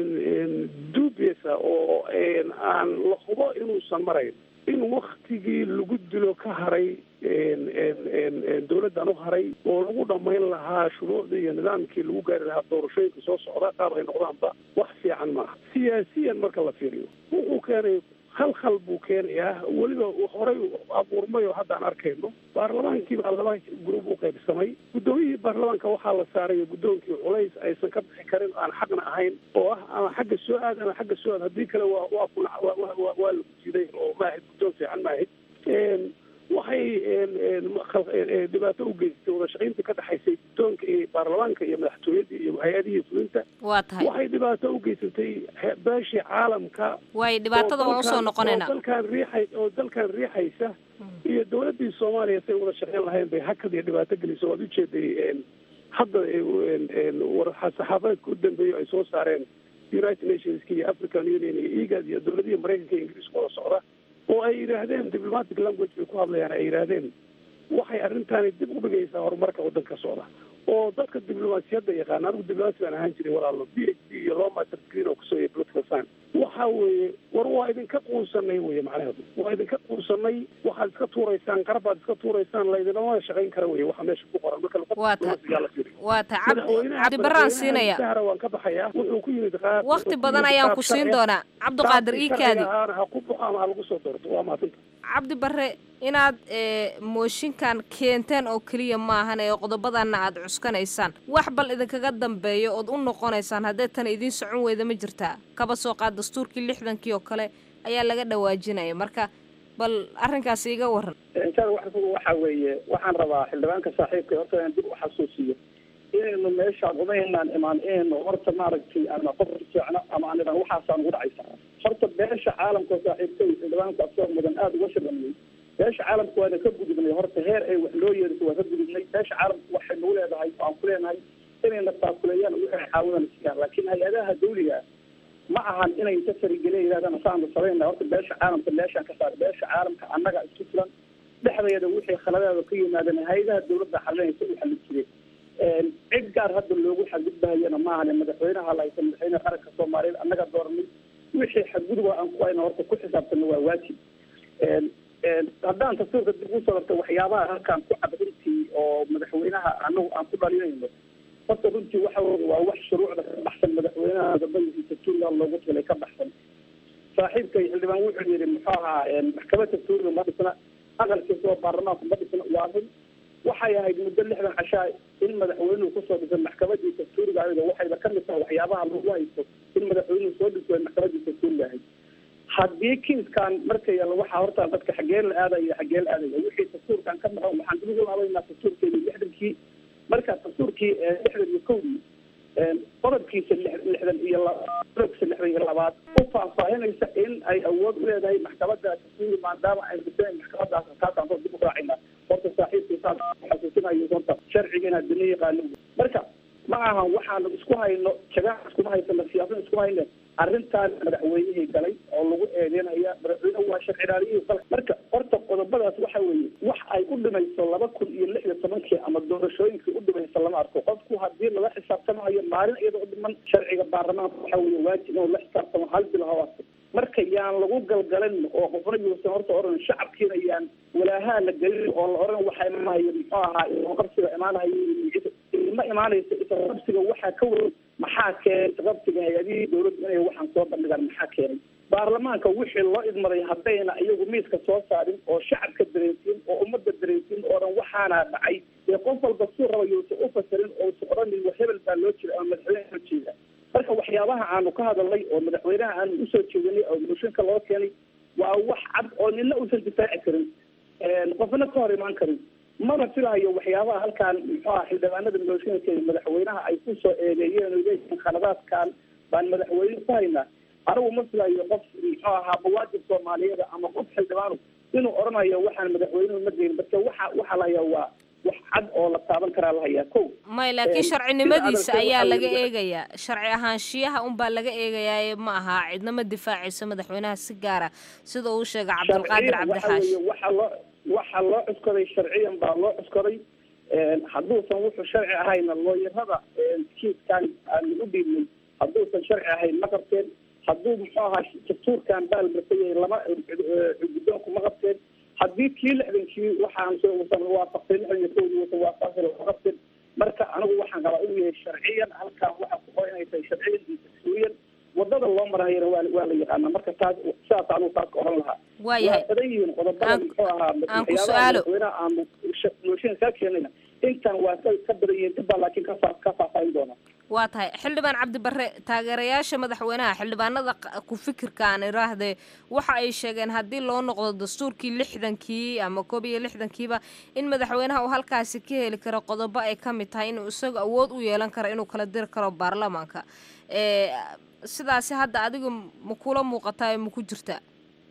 dubiasa oo aan la hubo inuusan marayn in waktigii lagu dilo ka haray dawladdan u haray oo lagu dhamayn lahaa shuruucdii iyo nidaamkii lagu gaari lahaa doorashooyinka soo socda qaab ay noqdaanba wax fiican maaha. siyaasiyan marka la fiiriyo wuxuu keenay khalkhal buu keenayaa weliba horey abuurmay oo haddaan arkayno baarlamaankii baa laba gruub u qaybsamay guddoomiyihii baarlamaanka waxaa la saaray guddoonkii culays aysan ka bixi karin aan xaqna ahayn oo ah ama xagga soo aad ama xagga soo aad haddii kale waa waa waa la gujiday oo maahid guddoon fiican maahid waxay dhibaato u geysatay wada shaqaynta ka dhexaysay guddoonka iyo baarlamaanka iyo madaxtooyadda iyo hay-adihii fulinta waa tahay waxay dhibaato u geysatay beeshii caalamka way dhibaatada waan usoo noqonaynaa oo dalkan riixay oo dalkan riixaysa iyo dowladdii soomaaliya say wada shaqayn lahayn bay hakad iyo dhibaato gelisay waad ujeeday hadda war saxaafadeedka u dambeeyo ay soo saareen united nationska iyo african union iyo igad iyo dowladihii maraykanka iyo ingiriiska wada socda oo ay yidhaahdeen diplomatic language bay ku hadlayaan ay yidhaahdeen waxay arrintaani dib u dhigaysaa horumarka waddanka socda oo dadka diblomaasiyadda yaqaana anigu diblomaasi baan ahaan jiray walaalo b h d iyo loo master degree oo kusoo iyo political science waxa weeye war waa idinka quunsanay weye macnaheedu waa idinka quunsanay waxaad iska tuuraysaan qarbaad iska tuuraysaan laydinama shaqayn kara weye waxa meesha ku qoran marka waa ta cabdi baraan siinaya waan ka baxayaa wuxuu ku yimid waqti badan ayaan ku siin doonaa cabdiqaadir iikaadi ha ku baxo ama ha lagu soo doorto waa mahadsanta cabdi barre inaad mooshinkan keenteen oo keliya maahan ee qodobadanna aad cuskanaysaan wax bal idinkaga dambeeyo ood u noqonaysaan haddee tan idiin socon weyda ma jirtaa kaba soo qaad dastuurkii lixdankii oo kale ayaa laga dhawaajinaya marka bal arrinkaas iga waran waxa weeye waxaan rabaa xildhibaanka saaxiibka horta inaan dib u xasuusiyo inaynu meeshaan uma inaan imaan inaynu horta maaragtay ama qof fiicno ama aan idhan waxaasaan ugu dhacaysaa horta beesha caalamka saaxiibkay xildhibaanka asoo mudan aada uga shaqeeyey beesha caalamka waana ka gudubnay horta heer ay wax loo yeeriso waa ka gudubnay beesha caalamka waxay nagu leedahay aan ku leenahay inayna taakuleeyaan waxay caawinaan siiyaan laakiin hay-adaha dawliga ma ahan inay inta farigelin yidhahdaan saanu samayna horta beesha caalamka meeshaan ka saar beesha caalamka annaga isku filan dhexdeeda wixii khaladeeda ka yimaadeen hay-adaha dawladda xalinaysa u xallin jireen cid gaar hadda loogu xadgudbahayana maahan madaxweynaha lahaysa madaxweynaha qaranka soomaaliyeed annaga dooranay wixii xadgudub aan ku hayna horta ku xisaabtana waa waajib haddaan dastuurka dib u sababta waxyaabaha halkaan ku cad runtii oo madaxweynaha anagu aan ku dhalinayno horta runtii waxa weye waa wax shuruucda ka baxsan madaxweynaha gabadhiisa dastuurka loogu talay ka baxsan saaxiibkay xildhibaan wuxuu yidhi muxuu ahaa maxkamad dastuuriga ma dhisna aqalkiisa oo baarlamaanku ma dhisna waa run waxay ahayd muddo lixdan cashaa in madaxweynuhu kusoo dhisay maxkamadii dastuuriga ayada waxayba ka mid tahay waxyaabaha lagu haysto in madaxweynuhu soo dhiso maxkamadii dastuuriga ahayd haddii kiiskan marka yalla waxaa horta dadka xaggeen la aadaya xaggeen la aadaya wixii dastuurkan ka baxo waxaan dib ugu laabaynaa dastuurkeedii lixdankii marka dastuurkii lixdan iyo kowdii qodobkiisa lixdan iyo qodobkiisa lixdan iyo labaad u faahfaahinaysa in ay awood u leedahay maxkamadda dastuuri maadaama ay dhiseen maxkamadaas taasaan dib u raacinaa horta saaxiibkiisaas xasuusinayo horta sharciga inaad dina yaqaano marka ma ahan waxaanu isku hayno jagaan iskuma haysano siyaasad iskuma hayno arrintaan madaxweynihii galay oo lagu eedeynaya madaxweynuhu waa sharci ilaaliyihii galay marka horta qodobadaas waxa weeye wax ay u dhimayso laba kun iyo lix iyo tobankii ama doorashooyinkii u dhimayso lama arko qofku haddii lala xisaabtamayo maalin iyadoo u dhiman sharciga baarlamaanka waxa weeye waajib inuu la xisaabtamo hal bil hawaasta marka yaan lagu galgalin oo qofna yuusan horta oran shacabkiina yaan walaahaa la gelin oo la oran waxa imaanayo muxuu ahaa qabsiga imaanayo ma imaanayso isqabsiga waxaa ka weyn maxaa keenay isqabsiga hay-adihii dawladda inay waxaan soo bandhigaan maxaa keenay baarlamaanka wixii loo idmaday haddayna iyagu miiska soo saarin oo shacabka dareensiin oo ummadda dareensiin oo dhan waxaana dhacay ee qof walba suu raba yuusan u fasirin oo usan odhanin wa hebel baa loo jira ama madaxweynaha loo jeeda marka waxyaabaha aanu ka hadalnay oo madaxweynaha aanu usoo jeedinay oo mooshinka loo keenay waa wax cad oo nina uusan difaaci karin qofna ka hor imaan karin mana filahayo waxyaabaha halkaan muxuu aha xildhibaanada mooshinka madaxweynaha ay ku soo eedeeyeen oo leeyihiin khaladaadkan baan madaxweyne ku haynaa anigu ma filayo qof muxuu ahaa bawaajib soomaaliyeed ama qof xildhibaanu inuu oranayo waxaan madaxweynuhu ma geyn marka waxa waxaa lahayaa waa wax cad oo la taaban karaa lahayaa ko may laakiin sharcinimadiisa ayaa laga eegayaa sharci ahaanshiyaha unbaa laga eegayaa ma aha cidna ma difaacayso madaxweynaha si gaara sida uu sheegay cabdilqaadir cabdixaashi waxa loo waxa loo cuskaday sharciyan baa loo cuskaday hadduusan wuxuu sharci ahayna looyarada kiiskan aan u dhiibnay hadduusan sharci ahayn ma qabteen hadduu muxuu ahaa dastuurkan baalmartay lama guddoonku ma qabteen haddii kii lixdankii waxaan usan waafaqtay lixdan iyo kowdii usan waafaqtay lama qabteen marka anigu waxaan qabaa inuu yahay sharciyan halkaan waxa ku qoran inay tahay sharciyan iyo dastuuriyan wadada wadada loo marayana waa waa la yaqaana marka taas sidaas anuu taas ka oran lahaa waayahay waa badan yihiin qodobada muxuu ahaa aan ku su'aalo aan mooshin ka keenayna intan waa ka badan yihiin dibba laakiin ka ka faafaahin doona waa tahay xildhibaan cabdi barre taageerayaasha madaxweynaha xildhibaanada ku fikirka aan iraahdee waxa ay sheegeen haddii loo noqdo dastuurkii lixdankii ama koob iyo lixdankiiba in madaxweynaha uu halkaasi ka heli karo qodobo ay ka mid tahay inuu isagu awood u yeelan karo inuu kala diri karo baarlamaanka sidaasi hadda adiga ma kula muuqataa ma ku jirtaa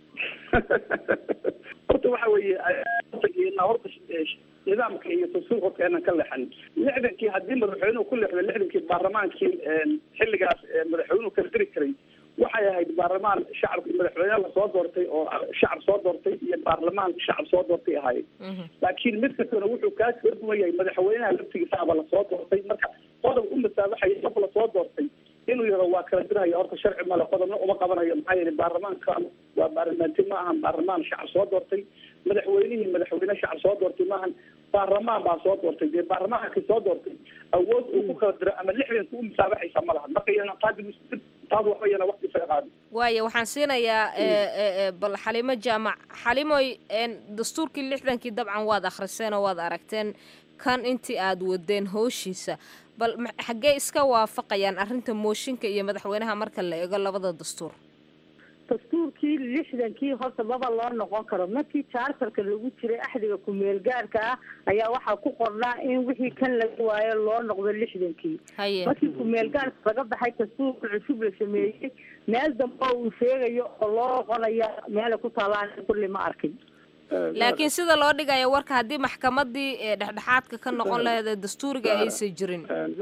horta waxa weeye horta nidaamka iyo dastuurka keenan ka leexan lixdankii haddii madaxweynuhu ku leexdo lixdankii baarlamaankii xilligaas madaxweynuhu kala diri karay waxay ahayd baarlamaan shacabka madaxweyne la soo doortay oo shacab soo doortay iyo baarlamaan shacab soo doortay ahayd laakiin mid kastana wuxuu kaa soo duwan yahay madaxweynaha laftigiisaaba la soo doortay marka qodob u masaabaxaya qof la soo doortay inuu yaro waa kala diraya horta sharci male qodobna uma qabanayo maxaa yeelay baarlamaanka waa baarlamaanti ma ahan baarlamaan shacab soo doortay madaxweynihii madaxweyne shacab soo doortay maahan baarlamaan baa soo doortay dee baarlamaankii soo doortay awood uu ku kala diro ama lixdanka u masaabaxaysa ma laha marka iyana qaadi taas waxba iyana waqti isaga qaadi waaya waxaan siinayaa bal xalimo jaamac xalimoy dastuurkii lixdankii dabcan waad akhriseen oo waad aragteen kan intii aad wadeen howshiisa bal xaggee iska waafaqayaan arrinta mooshinka iyo madaxweynaha marka la eego labada dastuur dastuurkii lixdankii horta maba loo noqon karo markii charterka lagu jiray axdiga ku-meel gaarka ah ayaa waxaa ku qornaa in wixii kan laga waayo loo noqdo lixdankii markii ku-meel gaarka laga baxay dastuurka cusub la sameeyey meel dambe uu sheegayo oo loo noqonaya meela ku taalaan kulli ma arkin laakiin sida loo dhigayo warka haddii maxkamadii dhexdhexaadka ka noqon lahayd dastuuriga aysan jirin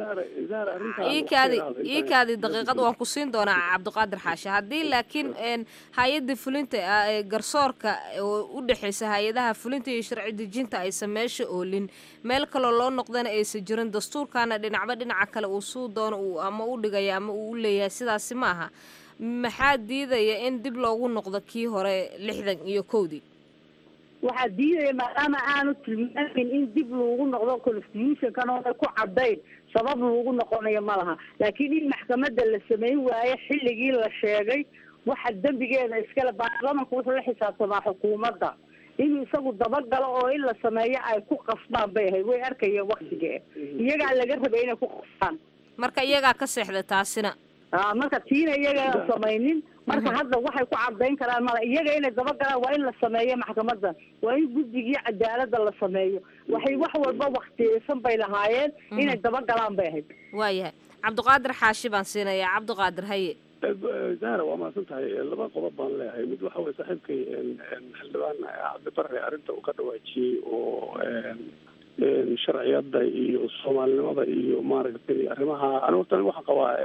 iikaadi iikaadi daqiiqad waan ku siin doonaa cabdiqaadir xaashi haddii laakiin hay-adda fulinta garsoorka oo u dhexeysa hay-adaha fulinta iyo sharci dejinta aysan meesha oolin meel kaloo loo noqdana aysan jirin dastuurkana dhinacba dhinaca kale uu suu doono uu ama u dhigaya ama uu u leeyahay sidaasi ma aha maxaa diidaya in dib loogu noqdo kii hore lixdan iyo kowdii waxaa diidaya maadaama aanu tilmaamin in dib loogu noqdo constitutionkan oo ku cadayn sabab loogu noqonayo ma laha laakiin in maxkamada la sameyn waayo xilligii la sheegay waxa dembigeeda iskale baarlamaanku wuxuu la xisaabtamaa xukuumadda inuu isagu dabagalo oo in la sameeyo ay ku qasbaan bay ahayd way arkayeen waktigee iyagaa laga rabay inay ku qasbaan marka iyagaa ka seexda taasina marka tiina iyaga samaynin marka hadda waxay ku cadayn karaan mala iyaga inay dabagalaan waa in la sameeyo maxkamadda waa in guddigii cadaaladda la sameeyo waxay wax walba waktiyeysan bay lahaayeen inay dabagalaan bay ahayd waayahay cabdiqaadir xaashi baan siinayaa cabdiqaadir haye zahra waa mahadsan tahay laba qodob baan leeyahay mid waxa weye saaxiibkay xildhibaan cabdibare arrinta uu ka dhawaajiyey oo sharciyadda iyo soomaalinimada iyo maaragtay arrimaha ani horta waxaan qabaa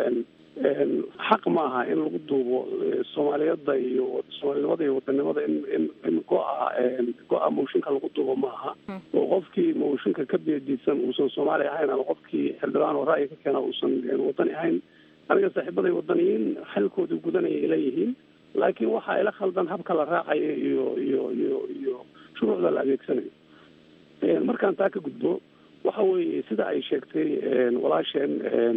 xaq ma aha in lagu duubo soomaaliyadda iyo soomaalinimada iyo wadanimada in in in go-a go-a mooshinka lagu duubo ma aha oo qofkii mooshinka ka beedisan uusan soomaali ahayn ama qofkii xildhibaan oo ra'yi ka keena uusan wadani ahayn aniga saaxiibaday wadaniyiin xilkooda gudanaya ay leeyihiin laakiin waxa ila khaldan habka la raacayo iyo iyo iyo iyo shuruucda la adeegsanayo markaan taa ka gudbo waxa weeye sida ay sheegtay walaasheen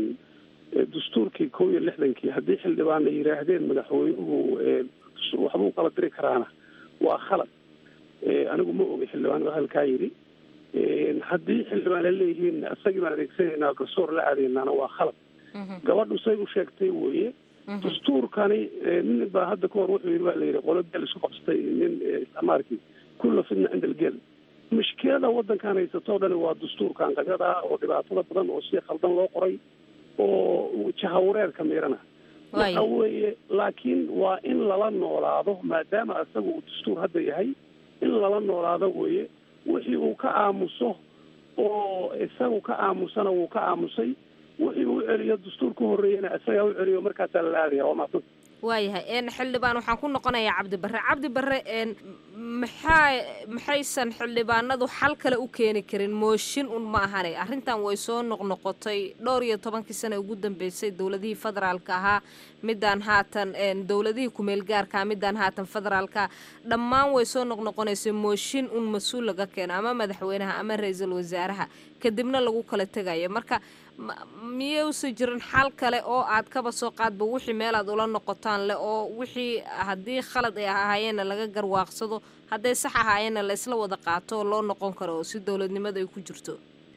dastuurkii kow iyo lixdankii haddii xildhibaan ay yidhaahdeen madaxweynuhu waxbuu kala diri karaana waa khalad anigu ma ogi xildhibaan halkaa yidhi haddii xildhibaan la leeyihiin isagii baan adeegsanaynaa garsoor la aadeynaana waa khalad gabadhu say u sheegtay weye dastuurkani nin baa hadda kahor wuxuu yidhi waa la yidhi qolo gel isku qabsatay nin isticmaalkii kulla fidna cinda algel mushkilada wadankan haysatoo dhani waa dastuurkan qabyada oo dhibaatada badan oo si khaldan loo qoray oo jahawareerka miirana waxa weeye laakiin waa in lala noolaado maadaama isaga uu dastuur hadda yahay in lala noolaado weye wixii uu ka aamuso oo isagu ka aamusana wuu ka aamusay wixii uu celiyo dastuur ka horreeyana isagaa u celiyo markaasaa la aadaya waa maadsan waayahay xildhibaan waxaan ku noqonayaa cabdibare cabdibare maxaa maxaysan xildhibaanadu xal kale u keeni karin mooshin un ma ahane arrintan way soo noqnoqotay dhowr iyo tobankii sane ugu dambeysay dowladihii federaalka ahaa midaan haatan dowladihii kumeel gaarkaa midaan haatan federaalka dhammaan way soo noqnoqonaysay mooshin un mas-uul laga keeno ama madaxweynaha ama ra-iisul wasaaraha kadibna lagu kala tegayo marka miyay usi jirin xal kale oo aad kaba soo qaadba wixii meel aad ula noqotaan le oo wixii haddii khalad ay ahaayeenna laga garwaaqsado hadday sax ahaayeenna la isla wada qaato oo loo noqon karo oo si dowladnimada ay ku jirto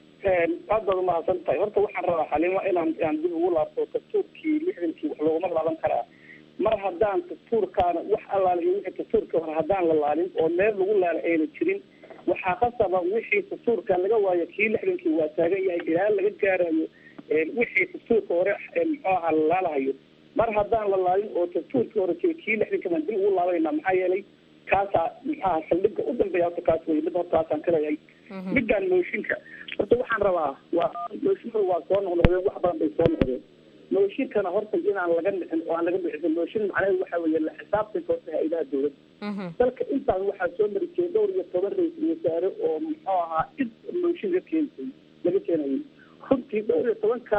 aad baad umahadsan tahay horta waxaan rabaa xalimo inaan aan dib ugu laabto dastuurkii lixdankii wax looguma laaban karaa mar haddaan dastuurkaana wax allaala iyo wixii dastuurka hore haddaan la laalin oo meel lagu laala ayna jirin waxaa qasaba wixii dastuurkan laga waayo kii lixdankii waa taagan yahay ilaa laga gaarayo wixii dastuurka hore muxuu ahaa la laalahayo mar haddaan la laalin oo dastuurkii hore jira kii lixdanka baan dib ugu laabanayna maxaa yeelay kaasaa maxaa saldhigga u dambeeya horta kaas wey mid hortaasaan ka leeyahay midaan mooshinka horta waxaan rabaa waa mooshinka waa soo noqnoqdeen wax badan bay soo noqdeen mooshinkana horta inaan laga dhicin oo aan laga bixin mooshin macnaheedu waxa weeye la xisaabtanka horta hay-adaha dowladda dalka intaas waxaa soo mari jiray dhowr iyo toban ra-iisul wasaare oo muxuu ahaa id mooshin laga keenay laga keenayay runtii dhowr iyo tobankaa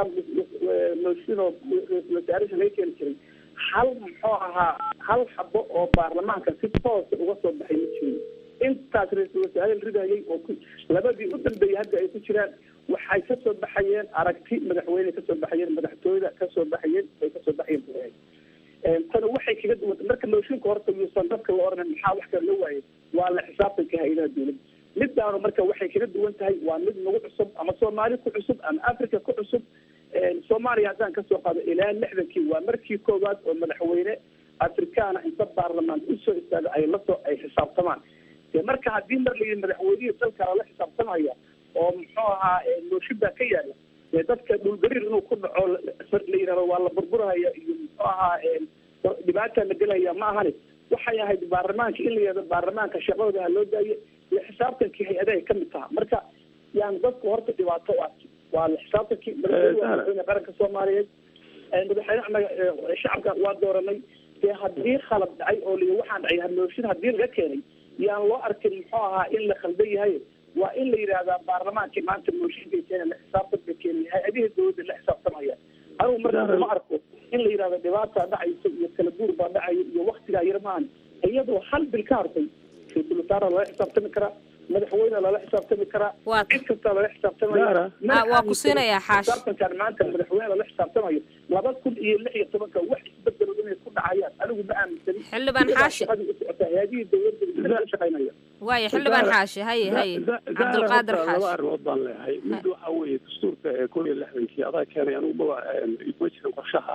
mooshin oo ra-isul wasaaraha laga keeni jiray hal muxuu ahaa hal xabo oo baarlamaanka si toosa uga soo baxay ma jirin intaas ra-iisul wasaare la ridayay oo labadii u dambeeyay hadda ay ku jiraan waxay ka soo baxayeen aragti madaxweyne ka soo baxayeen madaxtooyada ka soo baxayeen ay ka soo baxayeen tana waxay kaga duwantay marka mooshinka horta yuusan dadka la oranay maxaa wax kale la waayay waa la xisaabtanka hay-adaha dowladda midaanu marka waxay kaga duwan tahay waa mid nagu cusub ama soomaali ku cusub ama africa ku cusub soomaaliya haddaan kasoo qaado ilaa lixdankii waa markii koowaad oo madaxweyne afrikaana inta baarlamaan usoo istaaga ay lasoo ay xisaabtamaan marka haddii mar layidhi madaxweynihii dalka lala xisaabtamaya oo muxuu ahaa mooshin baa ka yaala dadka dhulgariir inuu ku dhaco la yidhahdo waa la burburahaya iyo muxuu ahaa dhibaata la gelaya ma ahani waxay ahayd baarlamaanka in la yidhahdo baarlamaanka shaqadooda ha loo daayo iyo xisaabtankii hay-adahay ka mid taha marka yaan dadku horta dhibaato u arki waa la xisaabtankii madaxweyne qaranka soomaaliyeed madaxweyne anaga shacabka waa dooranay dee haddii khalad dhacay oo li waxaan dhacay mooshin haddii laga keenay yaan loo arkin muxuu ahaa in la khaldan yahay waa in la yidhaahdaa baarlamaankii maanta mooshinka keena la xisaabtanka keenaya hay-adihii dowladda la xisaabtamaya anugu marka ma arko in la yidhahdo dhibaataa dhacaysa iyo kala guur baa dhacaya iyo waktigaa yar maahan iyadoo hal bil ka hartay ra-iisul wasaare lala xisaabtami karaa madaxweyne lala xisaabtami karaa cid kasta lala xisaabtamaya waa ku siinayaa xaash xisaabtankan maanta madaxweyne lala xisaabtamayo laba kun iyo lix iyo tobanka wax isbedelo inay ku dhacayaan anigu ma aaminsani xildhibaan xaashi hay-adihii dowladda ka shaqaynaya waaya xildhibaan xaashi haye haye cabdulqaadir xaashi laba arrimood baan leeyahay mid waxa weeye dastuurka ee kun iyo lixdankii adaa keenay anigu ma ma jirin qorshaha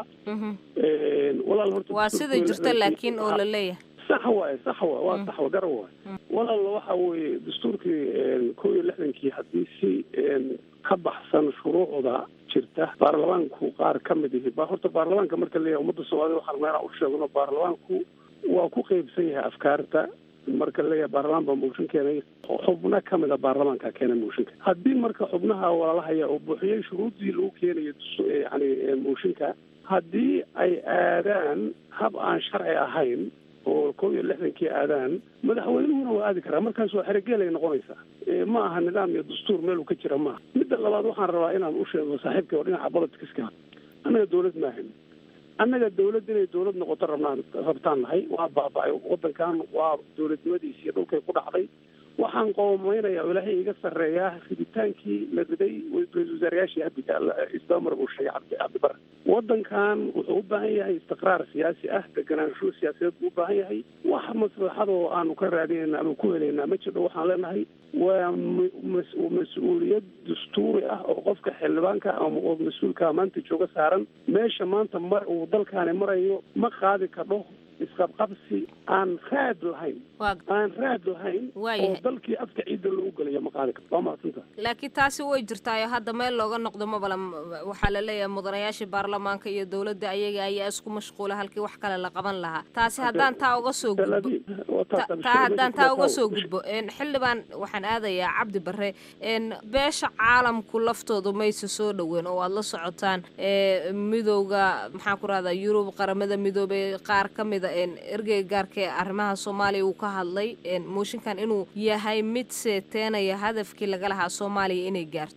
walaal horta waa sida jirta laakiin oo la leeyahay sax waaye sax waa waa sax waa garan waaye walaal waxa weeye dastuurkii kun iyo lixdankii haddii si ka baxsan shuruucda jirta baarlamaanku qaar ka mid yihi ba horta baarlamaanka marka leeyahay ummadda soomaalida waxaan meelaa u sheegno baarlamaanku waa ku qeybsan yahay afkaarta marka leeyahay baarlamaan baa mooshin keenay xubno ka mid a baarlamaanka keenay mooshinka haddii marka xubnaha walaalahaya oo buuxiyey shuruuddii lagu keenayo yani mooshinka haddii ay aadaan hab aan sharci ahayn oo kow iyo lixdankii aadaan madaxweynuhuna waa aadi karaa markaas waa xeregeelay noqonaysaa ma aha nidaam iyo dastuur meel uu ka jira maaha midda labaad waxaan rabaa inaan u sheego saaxiibkay oo dhinaca politiska annaga dawlad maahan annaga dawlad inay dawlad noqoto rabnaan rabtaan nahay waa baaba-ay wadankan waa dawladnimadiisi iyo dhulkay ku dhacday waxaan qoomaynayaa ilaahay iga sarreeyaa riditaankii la riday ra-isul wasaarayaashii hadda isdamar uu sheegay cabdi cabdibare wadankan wuxuu u baahan yahay istiqraar siyaasi ah deganaansho siyaasadeed buu u baahan yahay wax maslaxadoo aanu ka raadinayna ama ku helaynaa ma jirto waxaan leenahay waa mas-uuliyad dastuuri ah oo qofka xildhibaanka ama oo mas-uulka maanta jooga saaran meesha maanta mar uu dalkaani marayo ma qaadi kardho isqabqabsi aan raad lahayn aan raad lahayn oo dalkii afka ciidda lagu gelayo ma qaadi karto waa mahadsanta laakiin taasi way jirtaayo hadda meel looga noqdo mabala waxaa la leeyahay mudanayaashii baarlamaanka iyo dowladda ayaga ayaa isku mashquula halkii wax kale la qaban lahaa taasi haddaan taa uga soo gudbo taa haddaan taa uga soo gudbo xildhibaan waxaan aadayaa cabdi bare beesha caalamku laftoodu mayse soo dhoweyn oo aad la socotaan midowga maxaa ku rahdaa yurub qaramada midoobay qaar ka mida ergeyga gaarka ee arrimaha soomaaliya uu ka hadlay mooshinkan inuu yahay mid seeteenaya hadafkii laga lahaa soomaaliya inay gaarto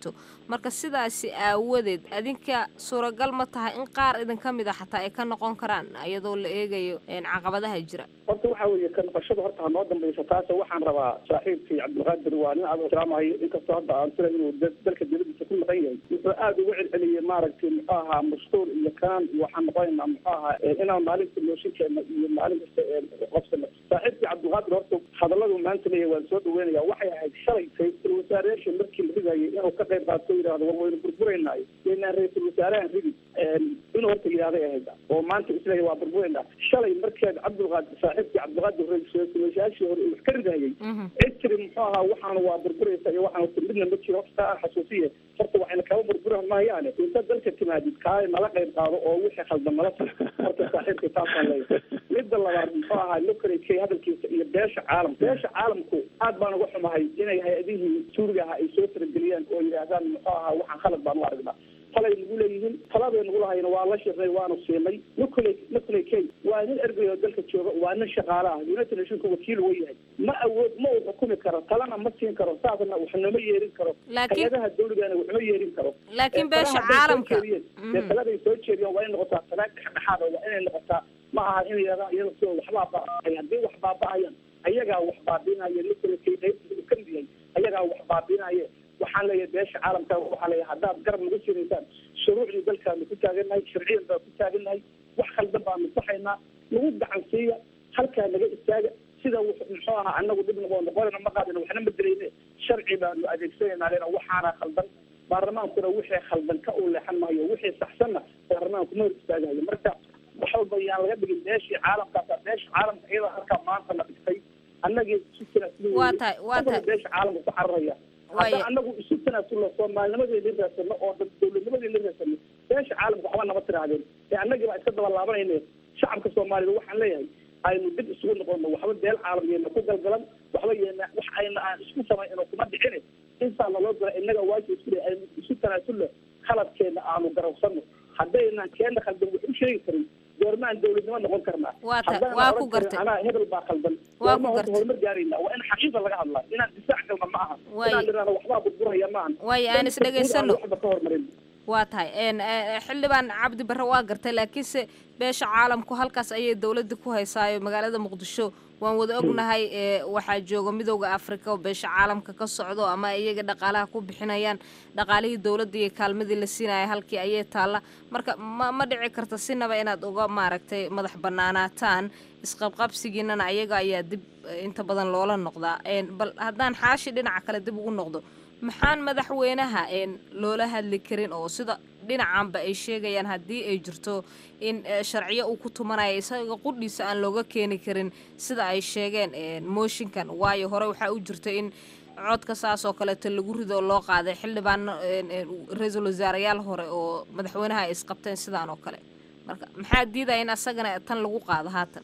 marka sidaasi aawadeed adinka suuragal ma tahay in qaar idin ka mid a xataa ay ka noqon karaan iyadoo la eegayo caqabadaha jira horta waxaa weeye ka noqoshada horta ha noo dambaysa taas waxaan rabaa saaxiibkii cabdilqaadir waa nin aad ixtiraamayo inkastoo hadda aan sila inuu dalka dibadiisa ku maqan yahay wuxuu aada ugu celceliyey maaragtay muxuu ahaa mashquul iyo kanaan iyo waxaan noqonaynaa muxuu ahaa inaan maalinta mooshinkeena iyo maalin kasta qabsano saaxiibkii cabdilqaadir horta hadalladu maanta leeyahay waan soo dhaweynaya waxay ahayd shalay ra-iisul wasaareyaasha markii la ridayay inuu ka qayb qaato yidhahdo war waynu burburaynaay inaan ra-iisul wasaarahan ridi inuu horta yidhahday ahayd oo maanta isleeyahay waa burburayna shalay markeed cabdilqaadir saaxiibkii cabdilqaadir ra-iisul wasaarayaashii hore uu ka ridayay cid tiri muxuu ahaa waxaana waa burburaysa iyo waxaan horta midna ma jiro horta aan xasuusiye horta waxayna kaba burburan maayaane inta dalka timaadid kaale nala qayb qaado oo wixii khaldan nala tar horta saaxiibkii taasaan leeyahay midda labaad muxuu ahaa locally kay hadalkiisa iyo beesha caalamka beesha caalamku aad baan uga xumahay inay hay-adihii suuriga ahaa ay soo farageliyaan oo yidhaahdaan muxuu ahaa waxaan khalad baan u aragnaa talay nagu leeyihiin taladay nagu lahayna waa la shirnay waanu siinay nucley nucley kay waa nin ergey oo dalka jooga waa nin shaqaale ah united nationka wakiil uu yahay ma awood ma uu xukumi karo talana ma siin karo saasna waxnama yeerin karo hay-adaha dawligana waxma yeerin karo laakiin beesha caalamka taladay soo jeediyaan waa in noqotaa talaag dhexdhexaad waa inay noqotaa ma aha in yidhahdaa iyada soo waxbaa baaba'aya haddii wax baaba'ayan ayagaa wax baabinaya nucley kay qaybta ka mid yahay ayagaa wax baabinaya waxaan leeyahay beesha caalamka waxaa leeyahay haddaad garab nagu sinaysaan shuruucdii dalkaanu ku taagannahay sharciyan baan ku taagannahay wax khaldan baanu saxaynaa nagu gacan siiya halkaa naga istaaga sida muxuu ahaa annagu dhibnaboo noqonayna ma qaadina waxna ma dirayne sharci baanu adeegsanaynaa lena waxaana khaldan baarlamaankuna wixii khaldan ka uu leexan maayo wixii saxsanna baarlamaanku ma hor istaagayo marka wax walba yaan laga dhigin beeshii caalamkaasa beesha caalamka iyada halkaa maanta la dhigtay annagii si waa tahay waa tahay beesha caalamka ku cararaya hadda anagu isu tanaasulno soomaalinimadii la raasano oo dowladnimadii la raasano beesha caalamka waxba nama tirahdeen ee annagii baa iska daba laabanayne shacabka soomaalida waxaan leeyahay aynu dib isugu noqono waxba beel caalam yeena ku galgalan waxba yeena wax ayna aan isku samayno kuma dhicine intaa laloo dira innaga waajib isku le aynu isu tanaasulno khaladkeena aanu garawsano haddaynan keena khaldan wax u sheegi karin goormaan dawladnimo noqon karnaa waa ku gartay anaa hebel baa khaldan goorma horta horumar gaarayna waa in xaqiiqa laga hadlaa inaan difaac galna ma aha inaan idhahdo waxbaa burburaya ma ahan waayo aan is dhegaysano waxba ka hormarin waa tahay xildhibaan cabdi barre waa gartay laakiinse beesha caalamku halkaas ayay dawladda ku haysaayo magaalada muqdisho waan wada ognahay waxaa jooga midowda africa oo beesha caalamka ka socdo ama iyaga dhaqaalaha ku bixinayaan dhaqaalihii dawladda iyo kaalmadii la siinaya halkii ayay taalla marka ma ma dhici karta sinaba inaad uga maaragtay madax banaanaataan isqabqabsigiinana ayaga ayaa dib inta badan loola noqdaa bal haddaan xaashi dhinaca kale dib ugu noqdo maxaan madaxweynaha loola hadli karin oo sida dhinacanba ay sheegayaan haddii ay jirto in sharciyo uu ku tumanaya isaga qudhiisa aan looga keeni karin sida ay sheegeen mooshinkan waayo hore waxaa u jirta in codka saas oo kaleeto lagu rido loo qaaday xildhibaan ra-iisul wasaareyaal hore oo madaxweynaha ay isqabteen sidaan oo kale marka maxaa diidaya in asagana tan lagu qaado haatan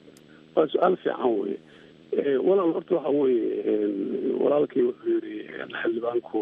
waa su-aal fiican weye walaal horta waxa weeye walaalkii wuxuu yidhi xildhibaanku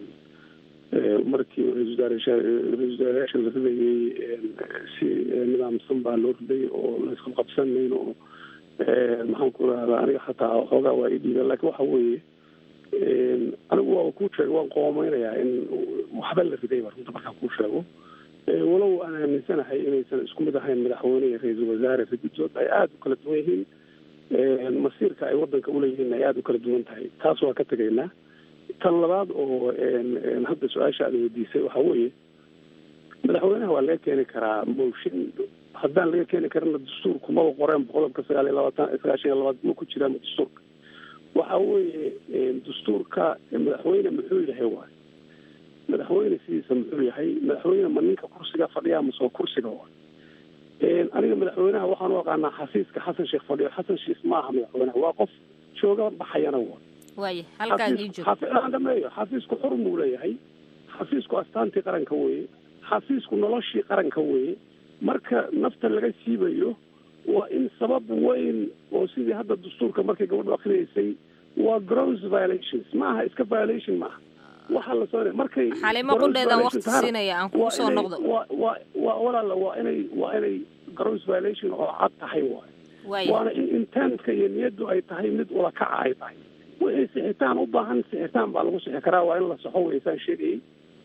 markii ra-isul wasaarayaasha la ridayay si nidaamsan baa loo riday oo la isku qabsanayn oo maxaan ku rahdaa aniga xataa xoogaa waa i dhiiba laakiin waxa weeye anigu waaba kuu sheega waan qoomeynayaa in waxba la ridayba runta markaan kuu sheego walow aan aaminsanahay inaysan isku mid ahayn madaxweyne iyo ra-iisul wasaare rididood ay aada u kala duwan yihiin masiirka ay wadanka uleeyihiin ay aada u kala duwan tahay taas waa ka tegaynaa tan labaad oo hadda su-aasha aada weydiisay waxaa weeye madaxweynaha waa laga keeni karaa mooshin haddaan laga keeni karana dastuurku maba qoreen boqodobka sagaal iyo labaatan sagaashan iyo labaad ma ku jiraan dastuurka waxa weeye dastuurka madaxweyne muxuu yahay waay madaxweyne sidiisa muxuu yahay madaxweyne ma ninka kursiga fadhiya masoo kursiga waay aniga madaxweynaha waxaan u aqaanaa xasiiska xasan sheekh fadhiyo xasan sheekh maaha madaxweynaha waa qof jooga baxayana waay waaya halkaan ii joog dhameeyo xasiisku xur muu leeyahay xasiisku astaantii qaranka weeye xasiisku noloshii qaranka weeye marka nafta laga siibayo waa in sabab weyn oo sidii hadda dastuurka markay gabadhu akrinaysay waa gross violations maaha iska violation maaha waxaa la soo markay xalimo qudheedan waqti siinaya aan kugu soo noqdo waa waa walaala waa inay waa inay gross violation oo cad tahay waay waana in intentka iyo niyaddu ay tahay mid ula kaca ay tahay wixii sixitaan u baahan sixitaan baa lagu sixi karaa waa in la saxo weysaan sheegayay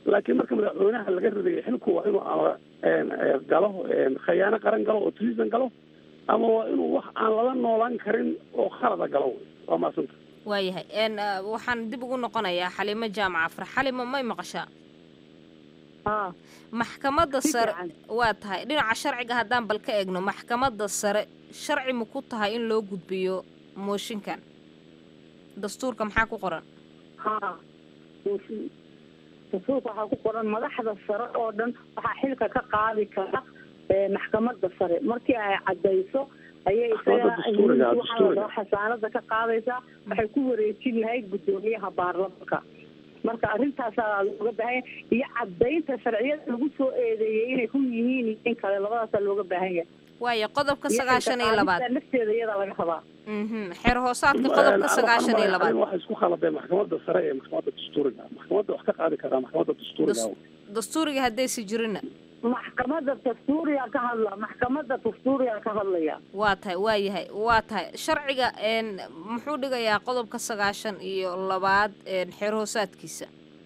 laakiin marka madaxweynaha laga riday xilku waa inuu ama galo khayaano qaran galo oo treason galo ama waa inuu wax aan lala noolaan karin oo khalada galo. waa maasanta waayahay n waxaan dib ugu noqonayaa xalimo jaamac afar. xalimo may maqashaa? ها maxkamadda sare waa tahay dhinaca sharciga haddaan bal ka eegno maxkamadda sare sharci ma ku tahay in loo gudbiyo mooshinkan dastuurka maxaa ku qoran? ها dastuurka waxaa ku qoran madaxda sare oo dhan waxaa xilka ka qaadi kara maxkamadda sare markii ay cadayso ayay isaga xasaanada ka qaadaysaa waxay ku wareejin lahayd guddoomiyaha baarlamaanka. marka arrintaasaa looga baahan yahay iyo cadaynta sharciyada lagu soo eedeeyey inay ku yihiin in kale labadaasaa looga baahan yahay. waayo qodobka sagaashan iyo labaad nafteeda iyada laga rabaa. xeer hoosaadka qodobka sagaashan iyo labaad waxa isku khaladeen maxkamadda sare ee maxkamadda dastuuriga. maxkamadda wax ka qaadi karaa maxkamadda dastuuriga dastuuriga haddaysi jirina maxkamadda dastuuriga ka hadla maxkamadda dastuuriga ka hadlaya. waa tahay waa yahay waa tahay sharciga n muxuu dhigayaa qodobka sagaashan iyo labaad xeer hoosaadkiisa?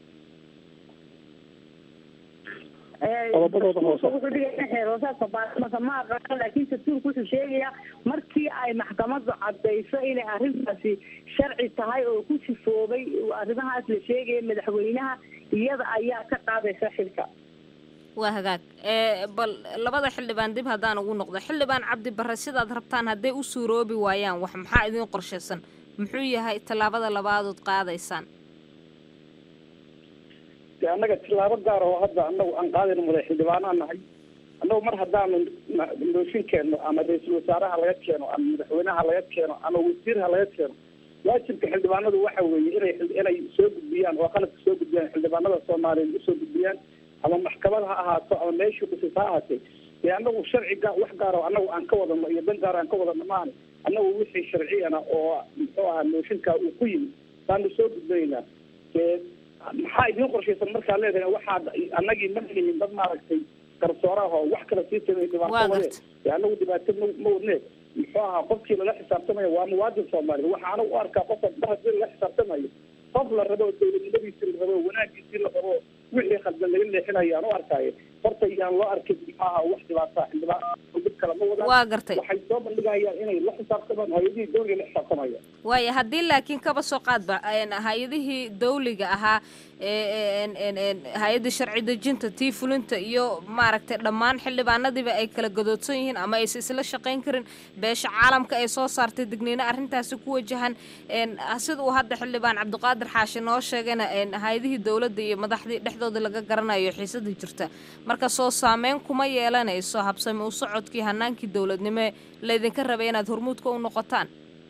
qodobadooda hoose wuxuu dhigayaa xeer hoosaadka baarlamaanka ma aqaan laakiin dastuurku wuxuu sheegayaa markii ay maxkamaddu cadayso inay arrintaasi sharci tahay oo ku sifoobay arrimahaas la sheegaya madaxweynaha iyada ayaa ka qaadaysa xilka. waa hagaag bal labada xildhibaan dib haddaan ugu noqdo xildhibaan cabdi barre sidaad rabtaan hadday u suuroobi waayaan wax maxaa idin qorshaysan muxuu yahay tallaabada labaadood qaadaysaan? de annaga tilaabo gaar oo hadda annagu aan qaadayno madax xildhibaanaa nahay annagu mar haddaanu mooshin keenno ama ra-iisul wasaaraha laga keeno ama madaxweynaha laga keeno ama wasiirha laga keeno waajibka xildhibaanadu waxa weeye inay inay soo gudbiyaan oo qalabka soo gudbiyaan xildhibaanada soomaaliyeed usoo gudbiyaan ama maxkamad ha ahaato ama meeshii kusis ha ahaatee dee annagu sharciga wax gaaro annagu aan ka wadano iyo dan gaar aan ka wadano maana annagu wixii sharciyana oo muxuu ahaa mooshinkaa uu ku yimi baanu soo gudbinaynaa. dee maxaa idiin qorshaysan markaa leedahay waxaa annagii ma lihin dad maaragtay garsooraha oo wax kala sii samay dhibaato wade dee annagu dhibaato ma ma wadnee muxuu ahaa qofkii lala xisaabtamaya waa muwaadin soomaaliya waxaa anagu u arkaa qofka mar haddii lala xisaabtamayo qof la rabo dowladnimadiisii la rabo wanaagiisii la rabo wixii khaldan laga leexinayaan u arkaaye horta iyaan loo arkin maxaaha wax dhibaataa xildhibaan dib kale ma wadaan. waa gartay waxay soo bandhigayaan inay la xisaabtamaan hay-adihii dawliga la xisaabtamaya. waayo haddii laakiin kaba soo qaadba hay-adihii dawliga ahaa hay-adda sharci dejinta tii fulinta iyo maaragtay dhammaan xildhibaanadiiba ay kala gadoodsan yihiin ama aysa isla shaqayn karin beesha caalamka ay soo saartay digniino arrintaasi ku wajahan sida uu hadda xildhibaan cabdiqaadir xaashi noo sheegayna hay-adihii dawladda iyo madaxdii dhexdooda laga garanayo xiisadii jirta marka soo saameyn kuma yeelanayso habsami u socodkii hanaankii dawladnimo laydinka rabay inaad hormuudka u noqotaan.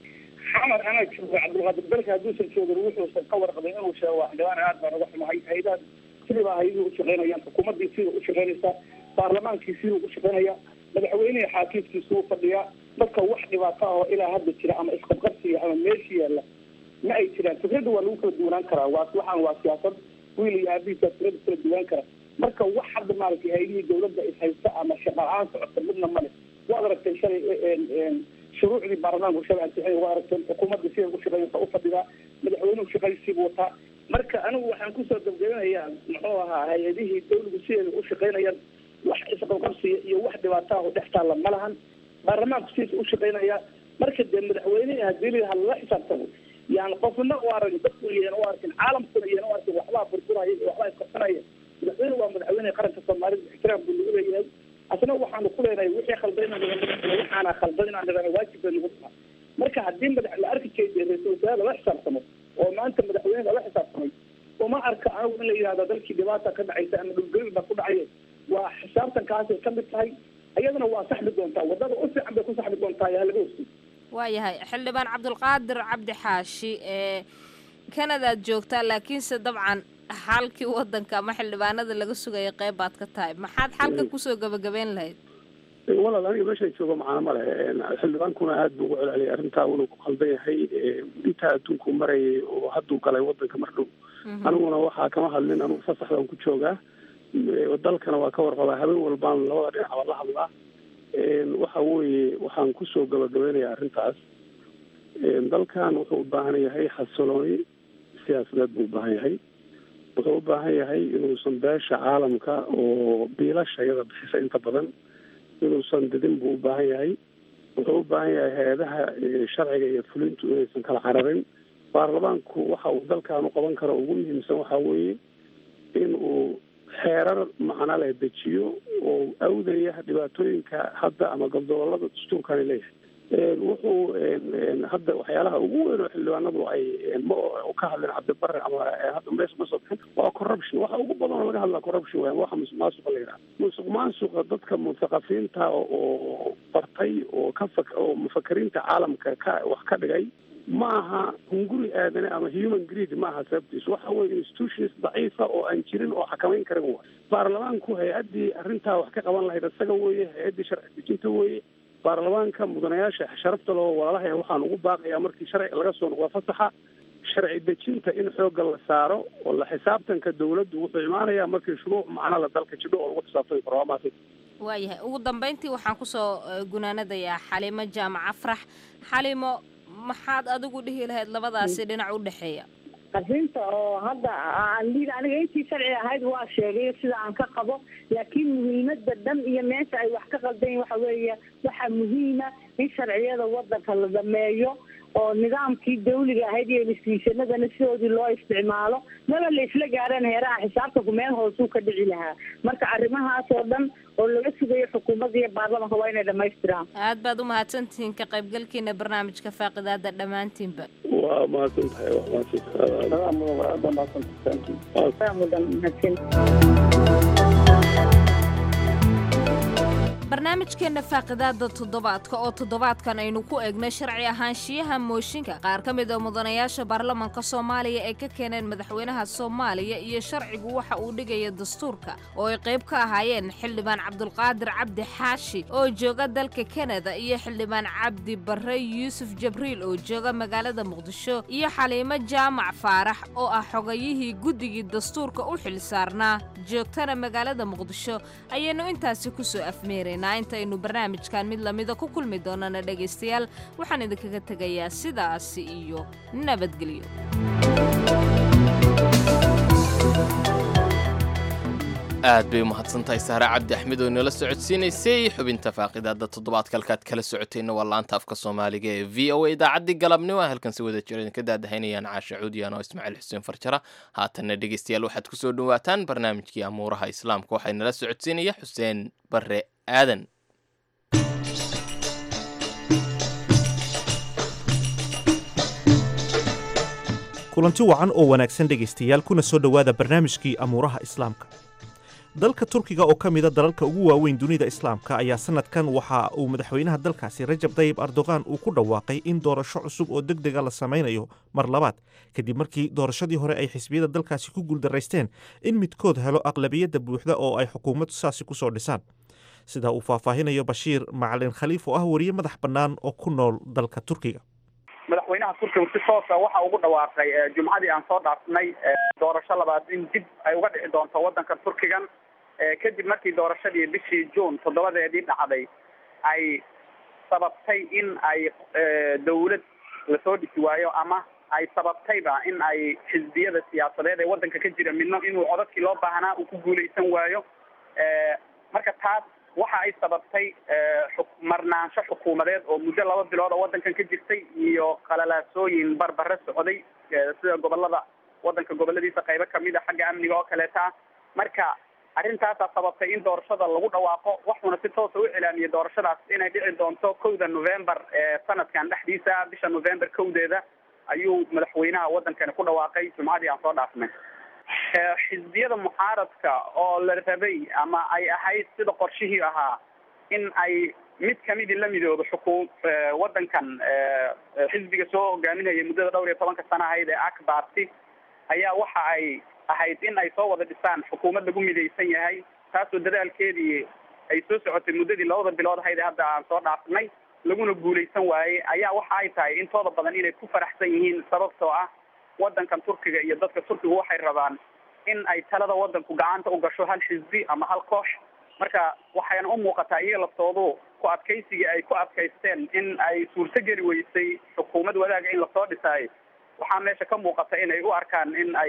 xamar anaa jooga cabdulqaadir belka hadduusan joogin wuxuusan ka warqabay inuu sheego waa xildhibaan aad baan uga xumahay hay-adaha sidibaa hay-aduhu u shaqaynayaan xukuumaddii sida u shaqaynaysaa baarlamaankii siduu u shaqaynaya madaxweyneha xaakiimkiisu u fadhiyaa dadka wax dhibaato ah oo ilaa hadda jira ama isqabqabsiya ama meeshii yaalla ma ay jiraan. fikradda waa lagu kala duwanaan karaa waa waxaan waa siyaasad wiil iyo aabihiisa fikrada kala duwan kara marka wax hadda maaragtay hay-adihii dawladda ishaysta ama shaqa la-aan socota midna male. waad aragtay shalay shuruucdii baarlamaanku shalay ansixay waa aragtay xukuumadda sida u shaqeynaysa u fadhidaa madaxweynuhu shaqaysiibu wataa. marka anigu waxaan kusoo gabgabinayaa muxuu ahaa hay-adihii dawligu sideeda u shaqaynayaan wax isqabqabsiya iyo wax dhibaataa oo dhex taalla ma lahan baarlamaanku sidiisa u shaqaynaya. marka dee madaxweynehi hadii la lala xisaabtamo yani qofna u arag dadku iyana u arkin caalamkuna iyana u arkin waxbaa burburaya iyo waxbaa isqabsanaya. madaxweyne waa madaxweyne qaranka soomaalida ixtiraam buu lagu leeyahay asna waxaanu ku leenahay wixii khaldan waxaana khaldan inaan nidhaahno waajib bay nagu tahay. marka haddii madax la arki jeediya ra-iisul wasaare lala xisaabtamo oo maanta madaxweyne lala xisaabtamay uma arka anigu in la yidhahdo dalkii dhibaata ka dhacaysa ama dhulgelil baa ku dhacaya waa xisaabtankaasay ka mid tahay iyadana waa saxmi doontaa wadada u fiican bay ku saxmi doontaa yaa laga hosay. waayahay xildhibaan cabdulqaadir cabdi xaashi ee kanadaad joogtaa laakiinse dabcan xalkii wadanka ama xildhibaanada laga sugaya qayb baad ka tahay maxaad xalka kusoo gabagabeyn lahayd? walaal aniga meesha joogo macana ma leh xildhibaankuna aad buu ugu celceliyay arrintaa inuu ku qaldan yahay intaa adduunku marayay oo hadduu galay wadanka mar dhow aniguna waxaa kama hadlin anigu fasaxdan ku joogaa dalkana waa ka warqabaa habeen walbaan labada dhinacba la hadlaa. waxa weeye waxaan kusoo gabagabeynayaa arrintaas dalkan wuxuu u baahan yahay xasilooni siyaasadeed buu u baahan yahay wuxuu u baahan yahay inuusan beesha caalamka oo biilasha iyada bixisa inta badan inuusan didin buu u baahan yahay. wuxuu u baahan yahay hay-adaha sharciga iyo fulintu inaysan kala cararin. baarlamaanku waxa uu dalkan u qaban karo ugu muhiimsan waxaa weeye in uu xeerar macna leh dejiyo oo awdaya dhibaatooyinka hadda ama gobolada dastuurkani leeyahay. wuxuu hadda waxyaalaha ugu weyn oo xildhibaanadu ay ka hadleen cabdibare ama hadda mees ma soo bixin waa corruption. waxa ugu badan oo laga hadlaa corruption weeyaan, waxa musuq maasuqa la yidhaha. musuq maasuqa dadka muthaqafiinta oo bartay oo ka fak oo mufakiriinta caalamka ka wax ka dhigay ma aha hunguri aadane ama human greed ma aha sababtiis. waxa weeye institutions daciifa oo aan jirin oo xakamayn karin wa baarlamaanku hay-addii arrintaa wax ka qaban lahayd isaga weeye, hay-addii sharci dejinta weeye. baarlamaanka mudanayaasha sharafta loo walaalahay waxaan ugu baaqayaa markii sharci laga soo noqdo fasaxa sharci dejinta in xoogga la saaro oo la xisaabtanka dawladdu wuxuu imaanayaa markii shuruuc macna la dalka jidho oo lagu xisaabtami karo. waa maasay waayahay ugu dambeyntii waxaan kusoo gunaanadayaa xalimo jaamac afrax. xalimo maxaad adigu dhihi lahayd labadaasi dhinac u dhexeeya? arrinta oo hadda aan liid aniga intii sharci ahayd waa sheegay sida aan ka qabo, laakiin muhiimadda dhan iyo meesha ay wax ka qaldayn waxa weeye waxa muhiima in sharciyada wadanka la dhameeyo oo nidaamkii dawliga ahayd iyo institutionadana sidoodii loo isticmaalo maba la isla gaareen heeraha xisaabtanku meel hoosuu ka dhici lahaa. marka arrimahaas oo dhan oo laga sugayo xukuumadda iyo baarlamanka waa inay dhamaystiraan. aad baad u mahadsantihiin ka qaybgalkiina barnaamijka faaqidaada dhammaantiinba. waa mahadsan tahay. waa mahadsan. barnaamijkeena faaqidaada toddobaadka oo toddobaadkan aynu ku eegno sharci ahaanshiyaha mooshinka qaar ka mid a mudanayaasha baarlamanka soomaaliya ee ka keeneen madaxweynaha soomaaliya iyo sharcigu waxa uu dhigaya dastuurka oo ay qayb ka ahaayeen xildhibaan cabdulqaadir cabdi xaashi oo jooga dalka kanada iyo xildhibaan cabdi barre yuusuf jabriil oo jooga magaalada muqdisho iyo xaliimo jaamac faarax oo ah xogayihii guddigii dastuurka u xil saarnaa joogtana magaalada muqdisho ayaynu intaasi kusoo afmeereen. intaynu barnaamijkan mid lamida ku kulmi doonana dhegaystayaal waxaan idinkaga tegayaa sidaasi iyo nabadgelyo. aad bay umahadsantahay sahre cabdi axmed oo inala socodsiinaysay xubinta faaqidaada toddobaadka halkaad kala socotayna waa laanta afka soomaaliga ee v o a idaacaddii galabnimo halkan si wada jira idinka daadahaynayaan caasha cuudiyan oo ismaaciil xuseen farjara. haatanna dhegaystayaal waxaad ku soo dhawaataan barnaamijkii amuuraha islaamka waxaa inala socodsiinaya xuseen barre aadan. kulanti wacan oo wanaagsan dhegaystayaal kuna soo dhowaada barnaamijkii amuuraha islaamka. dalka turkiga oo ka mida dalalka ugu waaweyn dunida islaamka ayaa sanadkan waxa uu madaxweynaha dalkaasi rajab tayyib erdogan uu ku dhawaaqay in doorasho cusub oo deg dega la samaynayo mar labaad kadib markii doorashadii hore ay xisbiyada dalkaasi ku guuldaraysteen in midkood helo aqlabiyadda buuxda oo ay xukuumad saasi ku soo dhisaan. sida uu faahfaahinayo bashiir macalin khaliif oo ah wariye madax bannaan oo ku nool dalka turkiga. madaxweynaha turkiga si toosa waxa ugu dhawaaqay jumcadii aan soo dhaafnay doorasho labaad in dib ay uga dhici doonto wadanka turkigan kadib markii doorashadii bishii juun toddobadeedii dhacday ay sababtay in ay dawlad lasoo dhisi waayo ama ay sababtayba in ay xisbiyada siyaasadeed ee wadanka ka jira midno inuu codadkii loo baahnaa uu ku guulaysan waayo. marka taas waxa ay sababtay marnaansho xukuumadeed oo muddo laba bilood oo wadankan ka jirtay iyo qalalaasooyin barbare socday sida gobolada wadanka goboladiisa qaybo kamid a xagga amniga oo kaleeta. marka arrintaasaa sababtay in doorashada lagu dhawaaqo waxuuna si toosa u cilaamiyey doorashadaas inay dhici doonto kowda november ee sanadkan dhexdiisa bisha november kowdeeda ayuu madaxweynaha wadankani ku dhawaaqay jumcadii aan soo dhaafnay. xisbiyada mucaaradka oo la rabay ama ay ahayd sida qorshihii ahaa in ay mid kamidi la midoobo xukuum wadankan xisbiga soo hogaaminaya muddada dhowr iyo tobanka sana ahayd ee akbarti ayaa waxa ay ahayd in ay soo wada dhisaan xukuumad lagu midaysan yahay taasoo dadaalkeedii ay soo socotay muddadii labada bilood ahayd ee hadda aan soo dhaafnay laguna guulaysan waayey ayaa waxa ay tahay intooda badan inay ku faraxsan yihiin sababtoo ah wadankan turkiga iyo dadka turkiga waxay rabaan in ay talada wadanku gacanta u gasho hal xisbi ama hal koox. marka waxayna u muuqataa iyaga laftoodu ku adkaysigii ay ku adkaysteen in ay suurtogeli weysay xukuumad wadaaga in lasoo dhisaayo waxaa meesha ka muuqata inay u arkaan in ay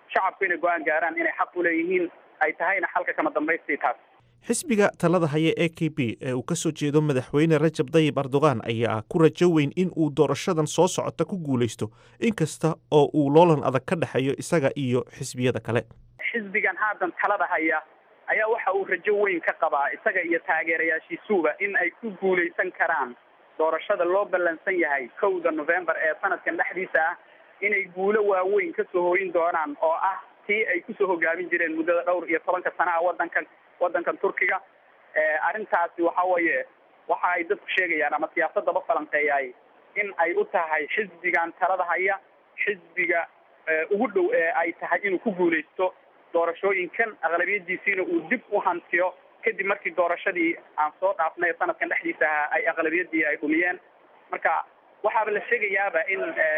shacabku inay go-aan gaaraan inay xaq u leeyihiin ay tahayna xalka kama dambaystii taas. xisbiga talada haya e k b ee uu ka soo jeedo madaxweyne rajab tayyib erdogan ayaa ku rajo weyn in uu doorashadan soo socota ku guulaysto inkasta oo uu loolan adag ka dhexeeyo isaga iyo xisbiyada kale. xisbigan haatan talada haya ayaa waxa uu rajo weyn ka qabaa isaga iyo taageerayaashiisuba in ay ku guulaysan karaan doorashada loo ballansan yahay kowda November ee sanadkan dhexdiisa ah inay guulo waaweyn ka soo hooyin doonaan oo ah tii ay kusoo hogaamin jireen muddada dhowr iyo tobanka sana ah wadankan wadankan Turkiga. arrintaasi waxa weeye waxa ay dadku sheegayaan ama siyaasadaba falanqeeyay in ay u tahay xisbigan talada haya xisbiga ugu dhow ee ay tahay inuu ku guulaysto doorashooyinkan aqlabiyadiisiina uu dib u hantiyo kadib markii doorashadii aan soo dhaafnay sanadkan dhexdiisa ay aqlabiyadii ay dhumiyeen. marka waxaaba la sheegayaaba in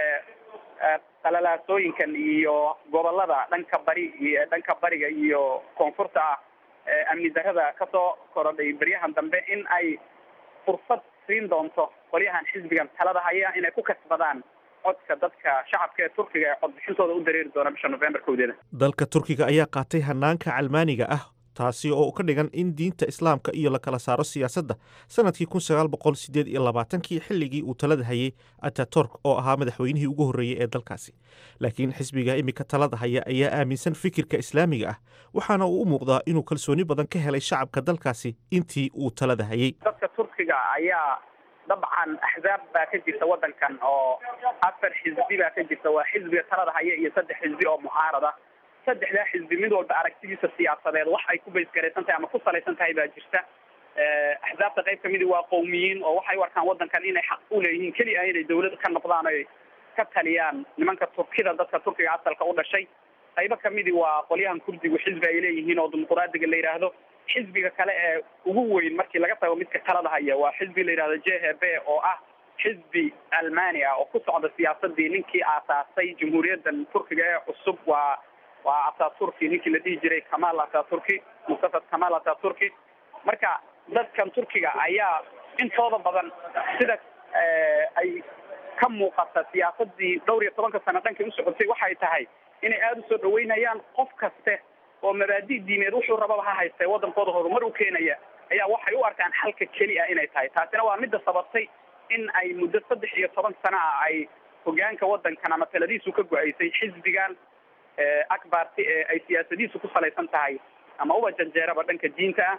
qalalaasooyinkan iyo gobolada dhanka bari iyo dhanka bariga iyo koonfurta ah amni darrada ka soo korodhay baryahan dambe in ay fursad siin doonto qolyahan xisbigan talada haya inay ku kasbadaan codka dadka shacabka ee Turkiga ee codbixintooda u dareeri doona bisha November kowdeeda. dalka Turkiga ayaa qaatay hanaanka calmaaniga ah taasi oo ka dhigan in diinta islaamka iyo la kala saaro siyaasadda sanadkii kun sagaal boqol sideed iyo labaatankii xilligii uu talada hayay Ataturk oo ahaa madaxweynihii ugu horreeyay ee dalkaasi. laakiin xisbiga imika talada haya ayaa aaminsan fikirka islaamiga ah waxaana uu u muuqdaa inuu kalsooni badan ka helay shacabka dalkaasi intii uu talada hayay. dadka Turkiga ayaa dabcan axzaab baa ka jirta wadankan oo afar xisbi baa ka jirta waa xisbiga talada haya iyo saddex xisbi oo mucaarada. saddexdaa xisbi mid walba aragtidiisa siyaasadeed wax ay ku baysgaraysan tahay ama ku salaysan tahay baa jirta. axzaabta qayb ka midi waa qowmiyiin oo waxay u arkaan wadankan inay xaq u leeyihiin keliya inay dawladda ka noqdaan ay ka taliyaan nimanka Turkida dadka Turkiga asalka u dhashay. qaybo ka midi waa qolyahan kurdigu xisbi ay leeyihiin oo dimuqraadiga la yiraahdo. xisbiga kale ee ugu weyn markii laga tago midka talada haya waa xisbi la yiraahdo J H P oo ah xisbi Almaani ah oo ku socda siyaasadii ninkii aasaasay jamhuuriyaddan Turkiga ee cusub waa waa Ataturki ninkii la dhihi jiray Kemal Ataturki Mustafa Kemal Ataturki. marka dadkan Turkiga ayaa intooda badan sida ay ka muuqata siyaasadii dhowr iyo tobanka sano dhankii u socotay waxay tahay inay aada u soo dhaweynayaan qof kaste oo mabaadi diimeed wuxuu rababa ha haystay wadankooda horumar u keenaya ayaa waxay u arkaan xalka keli ah inay tahay. taasina waa midda sababtay in ay muddo saddex iyo toban sano ah ay hogaanka wadankan ama taladiisu ka go-aysay xisbigan akbarti ee ay siyaasadiisu ku salaysan tahay ama uba janjeeraba dhanka diinta ah.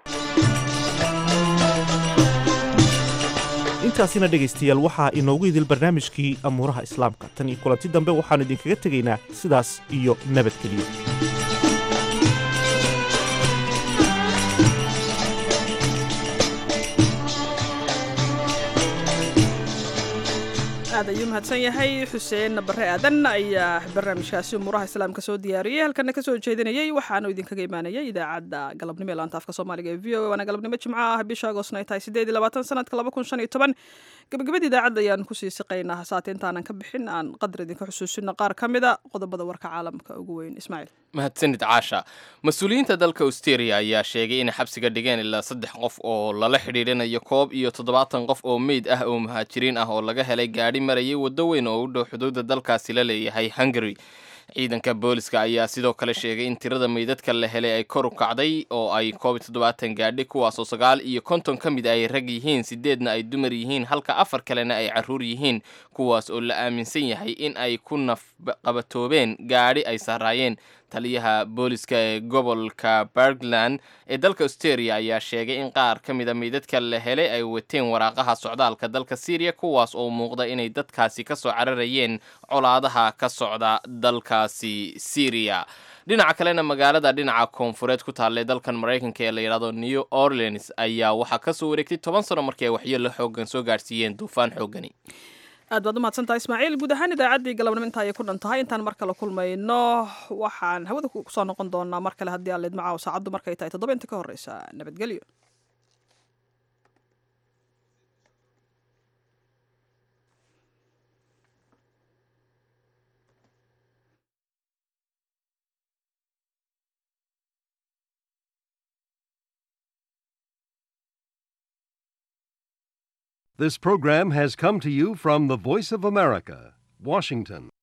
intaasina dhegaystayaal waxaa inoogu idil barnaamijkii amuuraha islaamka tan iyo kulanti dambe waxaanu idinkaga tegaynaa sidaas iyo nabadgeliyo. aad ayuu mahadsan yahay xuseen bare aadan ayaa barnaamijkaasi umuuraha islaamka soo diyaariyey halkana ka soo jeedinayay waxaanu idinkaga imaanayay idaacadda galabnimo ee laanta afka soomaaliga ee v o a waana galabnimo jimco ah bisha agoosna ay tahay sideed iyo labaatan sanadka laba kun shan iyo toban gabagabada idaacadda ayaan kusii siqaynaa hasaate intaanan ka bixin aan qadar idinka xusuusino qaar ka mida qodobada warka caalamka ugu weyn. Ismaaciil mahadsanid caasha. mas-uuliyiinta dalka Australia ayaa sheegay inay xabsiga dhigeen ilaa saddex qof oo lala xidhiidhinayo koob iyo toddobaatan qof oo meyd ah oo muhaajiriin ah oo laga helay gaadhi marayay waddo weyn oo u dhow xuduudda dalkaasi la leeyahay Hungary. ciidanka booliska ayaa sidoo kale sheegay in tirada meydadka la helay ay kor u kacday oo ay koob iyo toddobaatan gaadhi kuwaasoo sagaal iyo konton ka mid ay rag yihiin sideedna ay dumar yihiin halka afar kalena ay carruur yihiin kuwaas oo la aaminsan yahay in ay ku nafqabatoobeen gaadhi ay saaraayeen. taliyaha booliska ee gobolka Bergland ee dalka Australia ayaa sheegay in qaar ka mid a meydadka la helay ay wateen waraaqaha socdaalka dalka Syria kuwaas oo muuqda inay dadkaasi ka soo cararayeen colaadaha ka socda dalkaasi Syria. dhinaca kalena magaalada dhinaca koonfureed ku taallay dalkan Mareykanka ee la yiraahdo New Orleans ayaa waxaa ka soo wareegtay toban sano markii ay waxyeello xooggan soo gaarsiiyeen duufaan xooggani. aad baad u mahadsantahay Ismaaciil. guud ahaan idaacaddii galabnimo inta ay ku dhan tahay intaan mar kale kulmayno waxaan hawada ku soo noqon doonaa mar kale haddii aan leed macaaw saacaddu markay tahay toddoba inta ka horreysa. nabadgelyo. This program has come to you from the Voice of America, Washington.